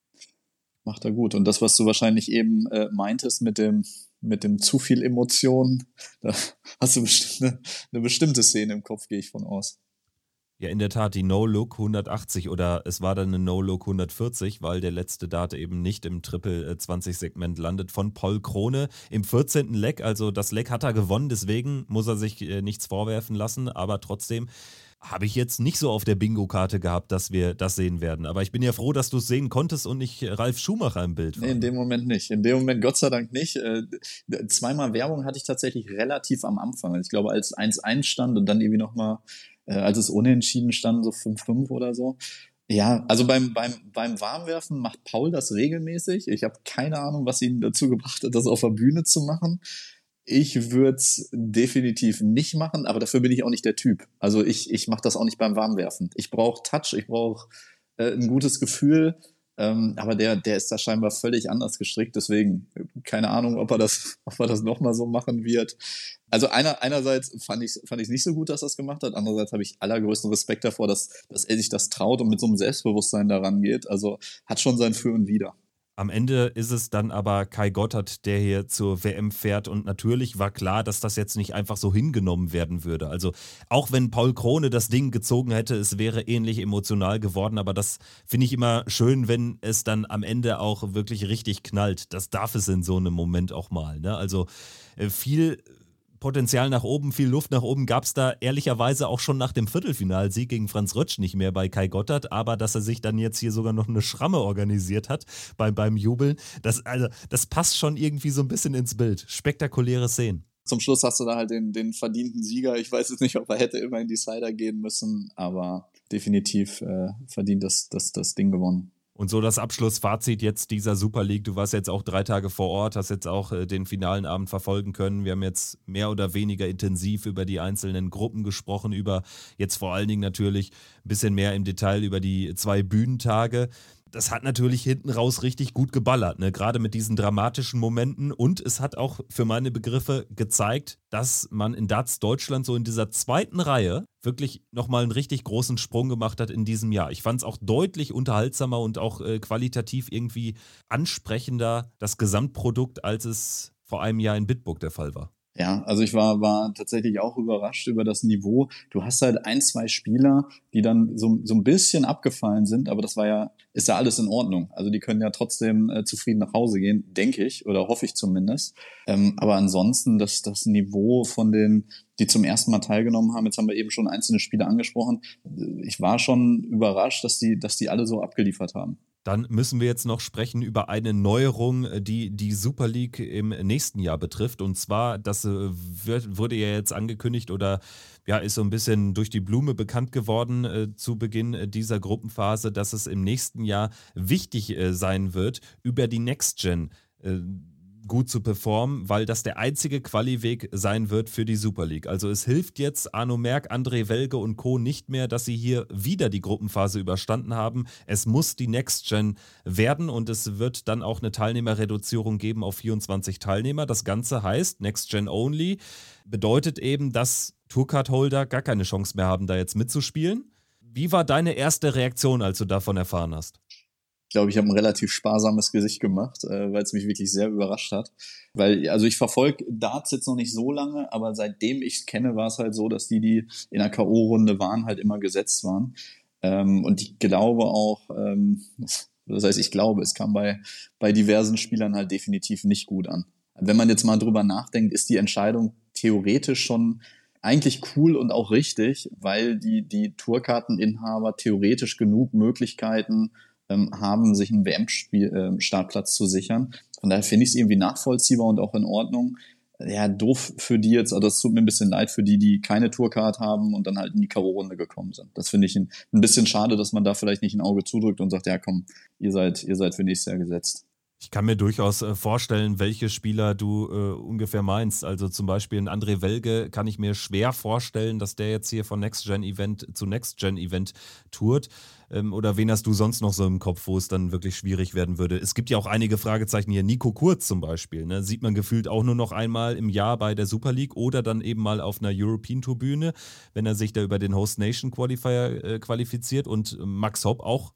Und das, was du wahrscheinlich eben meintest mit dem zu viel Emotionen, da hast du bestimmt eine bestimmte Szene im Kopf, gehe ich von aus. Ja, in der Tat, die No-Look 180 oder es war dann eine No-Look 140, weil der letzte Dart eben nicht im Triple-20-Segment landet von Paul Krone im 14. Leck. Also das Leck hat er gewonnen, deswegen muss er sich nichts vorwerfen lassen, aber trotzdem habe ich jetzt nicht so auf der Bingo-Karte gehabt, dass wir das sehen werden. Aber ich bin ja froh, dass du es sehen konntest und nicht Ralf Schumacher im Bild war. Nee, in dem Moment nicht. In dem Moment Gott sei Dank nicht. 2-mal Werbung hatte ich tatsächlich relativ am Anfang. Also ich glaube, als 1-1 stand und dann irgendwie nochmal, als es unentschieden stand, so 5-5 oder so. Ja, also beim Warmwerfen macht Paul das regelmäßig. Ich habe keine Ahnung, was ihn dazu gebracht hat, das auf der Bühne zu machen. Ich würde es definitiv nicht machen, aber dafür bin ich auch nicht der Typ. Also ich mache das auch nicht beim Warmwerfen. Ich brauche Touch, ich brauche ein gutes Gefühl, aber der ist da scheinbar völlig anders gestrickt. Deswegen keine Ahnung, ob er das nochmal so machen wird. Also einerseits fand ich es nicht so gut, dass er das gemacht hat. Andererseits habe ich allergrößten Respekt davor, dass er sich das traut und mit so einem Selbstbewusstsein daran geht. Also hat schon sein Für und Wider. Am Ende ist es dann aber Kai Gotthardt, der hier zur WM fährt, und natürlich war klar, dass das jetzt nicht einfach so hingenommen werden würde. Also auch wenn Paul Krone das Ding gezogen hätte, es wäre ähnlich emotional geworden, aber das finde ich immer schön, wenn es dann am Ende auch wirklich richtig knallt. Das darf es in so einem Moment auch mal, ne? Also viel Potenzial nach oben, viel Luft nach oben gab es da ehrlicherweise auch schon nach dem Viertelfinalsieg gegen Franz Rötsch nicht mehr bei Kai Gotthardt, aber dass er sich dann jetzt hier sogar noch eine Schramme organisiert hat beim Jubeln, das passt schon irgendwie so ein bisschen ins Bild. Spektakuläre Szenen. Zum Schluss hast du da halt den verdienten Sieger. Ich weiß jetzt nicht, ob er hätte immer in Decider gehen müssen, aber definitiv verdient das Ding gewonnen. Und so das Abschlussfazit jetzt dieser Super League. Du warst jetzt auch 3 Tage vor Ort, hast jetzt auch den finalen Abend verfolgen können. Wir haben jetzt mehr oder weniger intensiv über die einzelnen Gruppen gesprochen, über jetzt vor allen Dingen natürlich ein bisschen mehr im Detail über die 2 Bühnentage. Das hat natürlich hinten raus richtig gut geballert, ne? Gerade mit diesen dramatischen Momenten, und es hat auch für meine Begriffe gezeigt, dass man in Darts Deutschland so in dieser 2. Reihe wirklich nochmal einen richtig großen Sprung gemacht hat in diesem Jahr. Ich fand es auch deutlich unterhaltsamer und auch qualitativ irgendwie ansprechender, das Gesamtprodukt, als es vor einem Jahr in Bitburg der Fall war. Ja, also ich war tatsächlich auch überrascht über das Niveau. Du hast halt 1, 2 Spieler, die dann so ein bisschen abgefallen sind, aber ist ja alles in Ordnung. Also die können ja trotzdem zufrieden nach Hause gehen, denke ich, oder hoffe ich zumindest. Aber ansonsten das Niveau von denen, die zum ersten Mal teilgenommen haben, jetzt haben wir eben schon einzelne Spiele angesprochen, ich war schon überrascht, dass die alle so abgeliefert haben. Dann müssen wir jetzt noch sprechen über eine Neuerung, die Super League im nächsten Jahr betrifft. Und zwar, das wurde ja jetzt angekündigt oder ja, ist so ein bisschen durch die Blume bekannt geworden zu Beginn dieser Gruppenphase, dass es im nächsten Jahr wichtig sein wird, über die Next Gen gut zu performen, weil das der einzige Quali-Weg sein wird für die Super League. Also es hilft jetzt Arno Merck, André Welge und Co. nicht mehr, dass sie hier wieder die Gruppenphase überstanden haben. Es muss die Next Gen werden und es wird dann auch eine Teilnehmerreduzierung geben auf 24 Teilnehmer. Das Ganze heißt Next Gen Only, bedeutet eben, dass Tourcard-Holder gar keine Chance mehr haben, da jetzt mitzuspielen. Wie war deine erste Reaktion, als du davon erfahren hast? Ich glaube, ich habe ein relativ sparsames Gesicht gemacht, weil es mich wirklich sehr überrascht hat. Weil, also ich verfolge Darts jetzt noch nicht so lange, aber seitdem ich es kenne, war es halt so, dass die in der K.O.-Runde waren, halt immer gesetzt waren. Und ich glaube auch, das heißt, ich glaube, es kam bei diversen Spielern halt definitiv nicht gut an. Wenn man jetzt mal drüber nachdenkt, ist die Entscheidung theoretisch schon eigentlich cool und auch richtig, weil die Tourkarteninhaber theoretisch genug Möglichkeiten haben, sich einen WM-Startplatz zu sichern. Von daher finde ich es irgendwie nachvollziehbar und auch in Ordnung. Ja, doof für die jetzt, also es tut mir ein bisschen leid für die keine Tourcard haben und dann halt in die K.O.-Runde gekommen sind. Das finde ich ein bisschen schade, dass man da vielleicht nicht ein Auge zudrückt und sagt, ja komm, ihr seid für nächstes Jahr gesetzt. Ich kann mir durchaus vorstellen, welche Spieler du ungefähr meinst. Also zum Beispiel ein André Welge kann ich mir schwer vorstellen, dass der jetzt hier von Next-Gen-Event zu Next-Gen-Event tourt. Oder wen hast du sonst noch so im Kopf, wo es dann wirklich schwierig werden würde? Es gibt ja auch einige Fragezeichen hier. Nico Kurz zum Beispiel, ne? Sieht man gefühlt auch nur noch einmal im Jahr bei der Super League oder dann eben mal auf einer European-Tour-Bühne, wenn er sich da über den Host Nation Qualifier qualifiziert. Und Max Hopp auch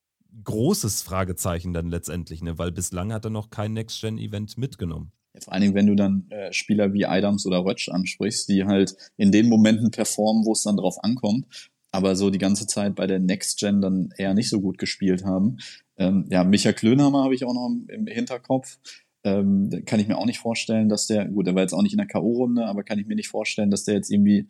großes Fragezeichen dann letztendlich, ne? Weil bislang hat er noch kein Next-Gen-Event mitgenommen. Ja, vor allen Dingen, wenn du dann Spieler wie Adams oder Rötsch ansprichst, die halt in den Momenten performen, wo es dann drauf ankommt, aber so die ganze Zeit bei der Next-Gen dann eher nicht so gut gespielt haben. Micha Klönhammer habe ich auch noch im Hinterkopf. Kann ich mir auch nicht vorstellen, dass der war jetzt auch nicht in der K.O.-Runde, aber kann ich mir nicht vorstellen, dass der jetzt irgendwie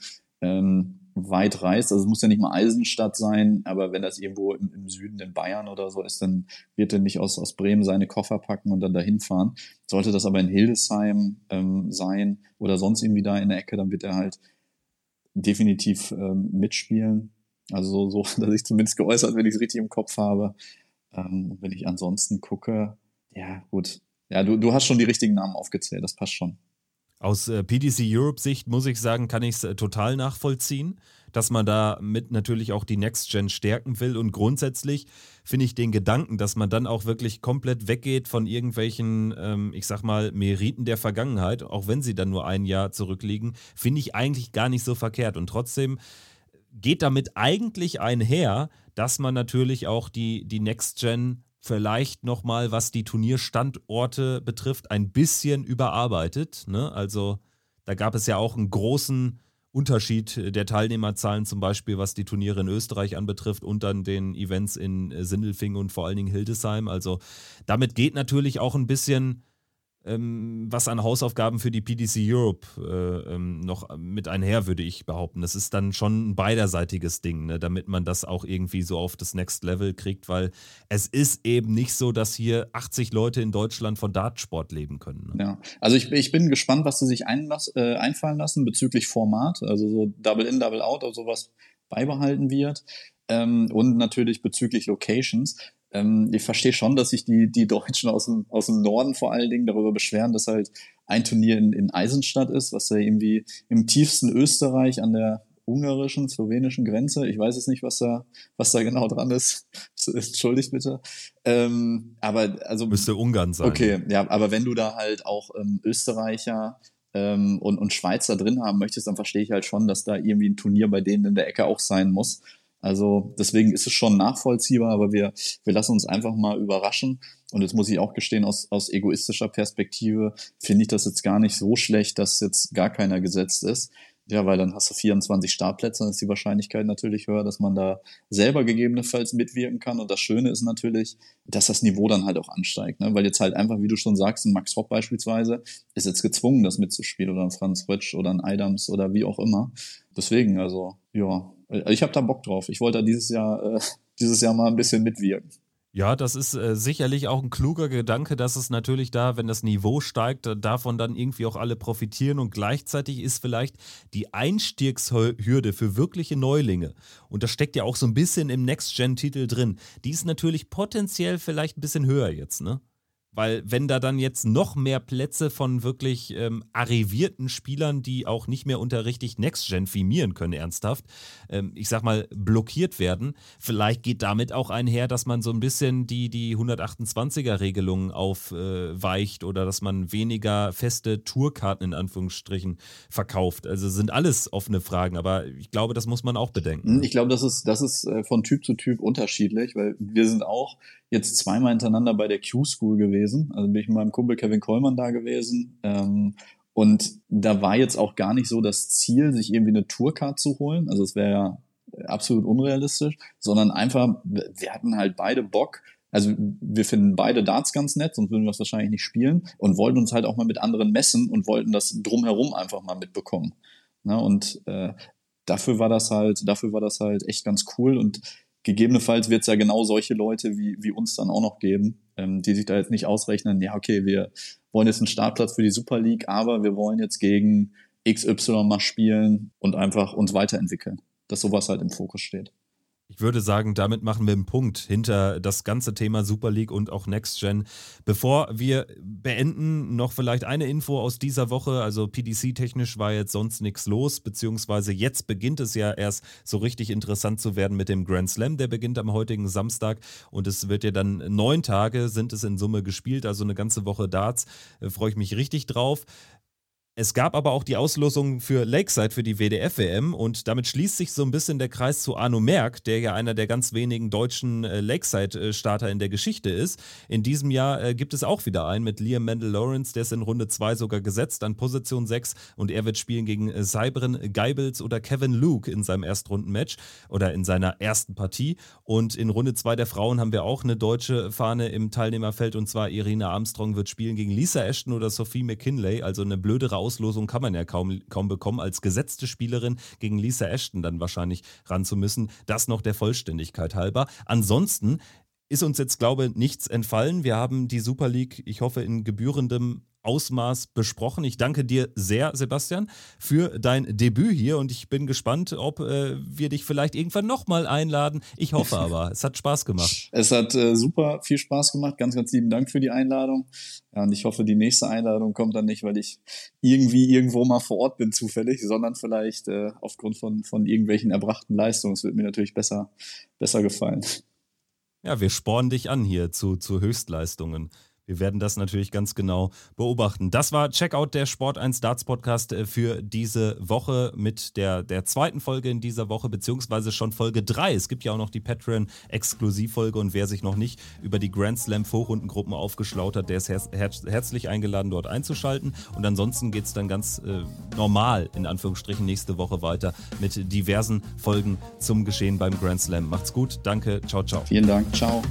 weit reist. Also es muss ja nicht mal Eisenstadt sein, aber wenn das irgendwo im Süden in Bayern oder so ist, dann wird er nicht aus Bremen seine Koffer packen und dann dahin fahren. Sollte das aber in Hildesheim sein oder sonst irgendwie da in der Ecke, dann wird er halt definitiv mitspielen. Also so, dass ich zumindest geäußert, wenn ich es richtig im Kopf habe. Und wenn ich ansonsten gucke, ja gut. Ja, du hast schon die richtigen Namen aufgezählt, das passt schon. Aus PDC Europe-Sicht muss ich sagen, kann ich es total nachvollziehen, dass man damit natürlich auch die Next Gen stärken will. Und grundsätzlich finde ich den Gedanken, dass man dann auch wirklich komplett weggeht von irgendwelchen, ich sag mal, Meriten der Vergangenheit, auch wenn sie dann nur ein Jahr zurückliegen, finde ich eigentlich gar nicht so verkehrt. Und trotzdem geht damit eigentlich einher, dass man natürlich auch die Next Gen vielleicht nochmal, was die Turnierstandorte betrifft, ein bisschen überarbeitet. Ne? Also da gab es ja auch einen großen Unterschied der Teilnehmerzahlen, zum Beispiel was die Turniere in Österreich anbetrifft und dann den Events in Sindelfingen und vor allen Dingen Hildesheim. Also damit geht natürlich auch ein bisschen was an Hausaufgaben für die PDC Europe noch mit einher, würde ich behaupten. Das ist dann schon ein beiderseitiges Ding, ne, damit man das auch irgendwie so auf das Next Level kriegt, weil es ist eben nicht so, dass hier 80 Leute in Deutschland von Dartsport leben können. Ne? Ja, also ich bin gespannt, was sie sich einfallen lassen bezüglich Format, also so Double In, Double Out oder sowas beibehalten wird, und natürlich bezüglich Locations. Ich verstehe schon, dass sich die Deutschen aus dem Norden vor allen Dingen darüber beschweren, dass halt ein Turnier in Eisenstadt ist, was ja irgendwie im tiefsten Österreich an der ungarischen, slowenischen Grenze, ich weiß es nicht, was da genau dran ist, entschuldigt bitte. Aber also müsste Ungarn sein. Okay, ja, aber wenn du da halt auch Österreicher und Schweizer drin haben möchtest, dann verstehe ich halt schon, dass da irgendwie ein Turnier bei denen in der Ecke auch sein muss. Also deswegen ist es schon nachvollziehbar, aber wir lassen uns einfach mal überraschen. Und jetzt muss ich auch gestehen, aus egoistischer Perspektive finde ich das jetzt gar nicht so schlecht, dass jetzt gar keiner gesetzt ist. Ja, weil dann hast du 24 Startplätze, dann ist die Wahrscheinlichkeit natürlich höher, dass man da selber gegebenenfalls mitwirken kann. Und das Schöne ist natürlich, dass das Niveau dann halt auch ansteigt, ne? Weil jetzt halt einfach, wie du schon sagst, ein Max Hopp beispielsweise ist jetzt gezwungen, das mitzuspielen, oder ein Franz Rötsch oder ein Adams oder wie auch immer. Deswegen, also, ja, ich habe da Bock drauf. Ich wollte da dieses Jahr mal ein bisschen mitwirken. Ja, das ist sicherlich auch ein kluger Gedanke, dass es natürlich da, wenn das Niveau steigt, davon dann irgendwie auch alle profitieren, und gleichzeitig ist vielleicht die Einstiegshürde für wirkliche Neulinge, und das steckt ja auch so ein bisschen im Next-Gen-Titel drin, die ist natürlich potenziell vielleicht ein bisschen höher jetzt, ne? Weil wenn da dann jetzt noch mehr Plätze von wirklich arrivierten Spielern, die auch nicht mehr unter richtig Next-Gen filmieren können, ernsthaft, ich sag mal, blockiert werden, vielleicht geht damit auch einher, dass man so ein bisschen die 128er-Regelungen aufweicht oder dass man weniger feste Tourkarten in Anführungsstrichen verkauft. Also sind alles offene Fragen, aber ich glaube, das muss man auch bedenken. Ich glaube, das ist von Typ zu Typ unterschiedlich, weil wir sind auch jetzt zweimal hintereinander bei der Q-School gewesen. Also bin ich mit meinem Kumpel Kevin Kollmann da gewesen. Und da war jetzt auch gar nicht so das Ziel, sich irgendwie eine Tourcard zu holen. Also es wäre ja absolut unrealistisch, sondern einfach, wir hatten halt beide Bock. Also wir finden beide Darts ganz nett, sonst würden wir das wahrscheinlich nicht spielen, und wollten uns halt auch mal mit anderen messen und wollten das drumherum einfach mal mitbekommen. Na, und dafür war das halt echt ganz cool, und gegebenenfalls wird es ja genau solche Leute wie uns dann auch noch geben, die sich da jetzt nicht ausrechnen, ja okay, wir wollen jetzt einen Startplatz für die Super League, aber wir wollen jetzt gegen XY mal spielen und einfach uns weiterentwickeln, dass sowas halt im Fokus steht. Ich würde sagen, damit machen wir einen Punkt hinter das ganze Thema Super League und auch Next Gen. Bevor wir beenden, noch vielleicht eine Info aus dieser Woche. Also PDC-technisch war jetzt sonst nichts los, beziehungsweise jetzt beginnt es ja erst so richtig interessant zu werden mit dem Grand Slam. Der beginnt am heutigen Samstag, und es wird ja dann 9 Tage sind es in Summe gespielt, also eine ganze Woche Darts. Freue ich mich richtig drauf. Es gab aber auch die Auslosung für Lakeside für die WDF-WM, und damit schließt sich so ein bisschen der Kreis zu Arno Merck, der ja einer der ganz wenigen deutschen Lakeside-Starter in der Geschichte ist. In diesem Jahr gibt es auch wieder einen mit Liam Mendel-Lawrence, der ist in Runde 2 sogar gesetzt an Position 6, und er wird spielen gegen Seibren Geibels oder Kevin Luke in seinem Erstrundenmatch oder in seiner ersten Partie. Und in Runde 2 der Frauen haben wir auch eine deutsche Fahne im Teilnehmerfeld, und zwar Irina Armstrong wird spielen gegen Lisa Ashton oder Sophie McKinley, also eine blödere Auslosung kann man ja kaum bekommen, als gesetzte Spielerin gegen Lisa Ashton dann wahrscheinlich ran zu müssen. Das noch der Vollständigkeit halber. Ansonsten ist uns jetzt, glaube ich, nichts entfallen. Wir haben die Super League, ich hoffe, in gebührendem Ausmaß besprochen. Ich danke dir sehr, Sebastian, für dein Debüt hier und ich bin gespannt, ob wir dich vielleicht irgendwann nochmal einladen. Ich hoffe aber, es hat Spaß gemacht. Es hat super viel Spaß gemacht. Ganz, ganz lieben Dank für die Einladung. Ja, und ich hoffe, die nächste Einladung kommt dann nicht, weil ich irgendwie irgendwo mal vor Ort bin zufällig, sondern vielleicht aufgrund von irgendwelchen erbrachten Leistungen. Es wird mir natürlich besser gefallen. Ja, wir spornen dich an hier zu Höchstleistungen. Wir werden das natürlich ganz genau beobachten. Das war Checkout, der Sport1 Darts Podcast für diese Woche mit der zweiten Folge in dieser Woche, beziehungsweise schon Folge 3. Es gibt ja auch noch die Patreon-Exklusivfolge und wer sich noch nicht über die Grand Slam Vorrundengruppen aufgeschlaut hat, der ist herzlich eingeladen, dort einzuschalten. Und ansonsten geht es dann ganz normal, in Anführungsstrichen, nächste Woche weiter mit diversen Folgen zum Geschehen beim Grand Slam. Macht's gut, danke, ciao, ciao. Vielen Dank, ciao.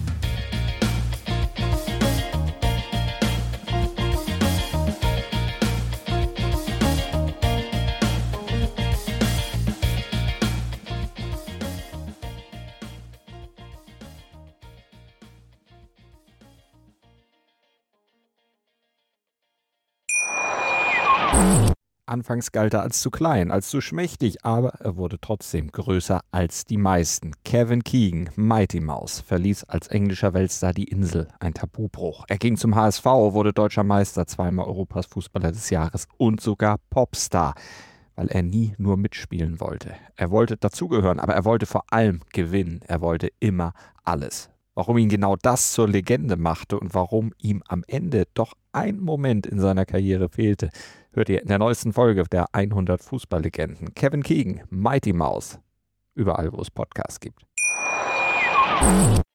Anfangs galt er als zu klein, als zu schmächtig, aber er wurde trotzdem größer als die meisten. Kevin Keegan, Mighty Mouse, verließ als englischer Weltstar die Insel, ein Tabubruch. Er ging zum HSV, wurde deutscher Meister, zweimal Europas Fußballer des Jahres und sogar Popstar, weil er nie nur mitspielen wollte. Er wollte dazugehören, aber er wollte vor allem gewinnen. Er wollte immer alles. Warum ihn genau das zur Legende machte und warum ihm am Ende doch ein Moment in seiner Karriere fehlte, hört ihr in der neuesten Folge der 100 Fußballlegenden. Kevin Keegan, Mighty Mouse, überall wo es Podcasts gibt.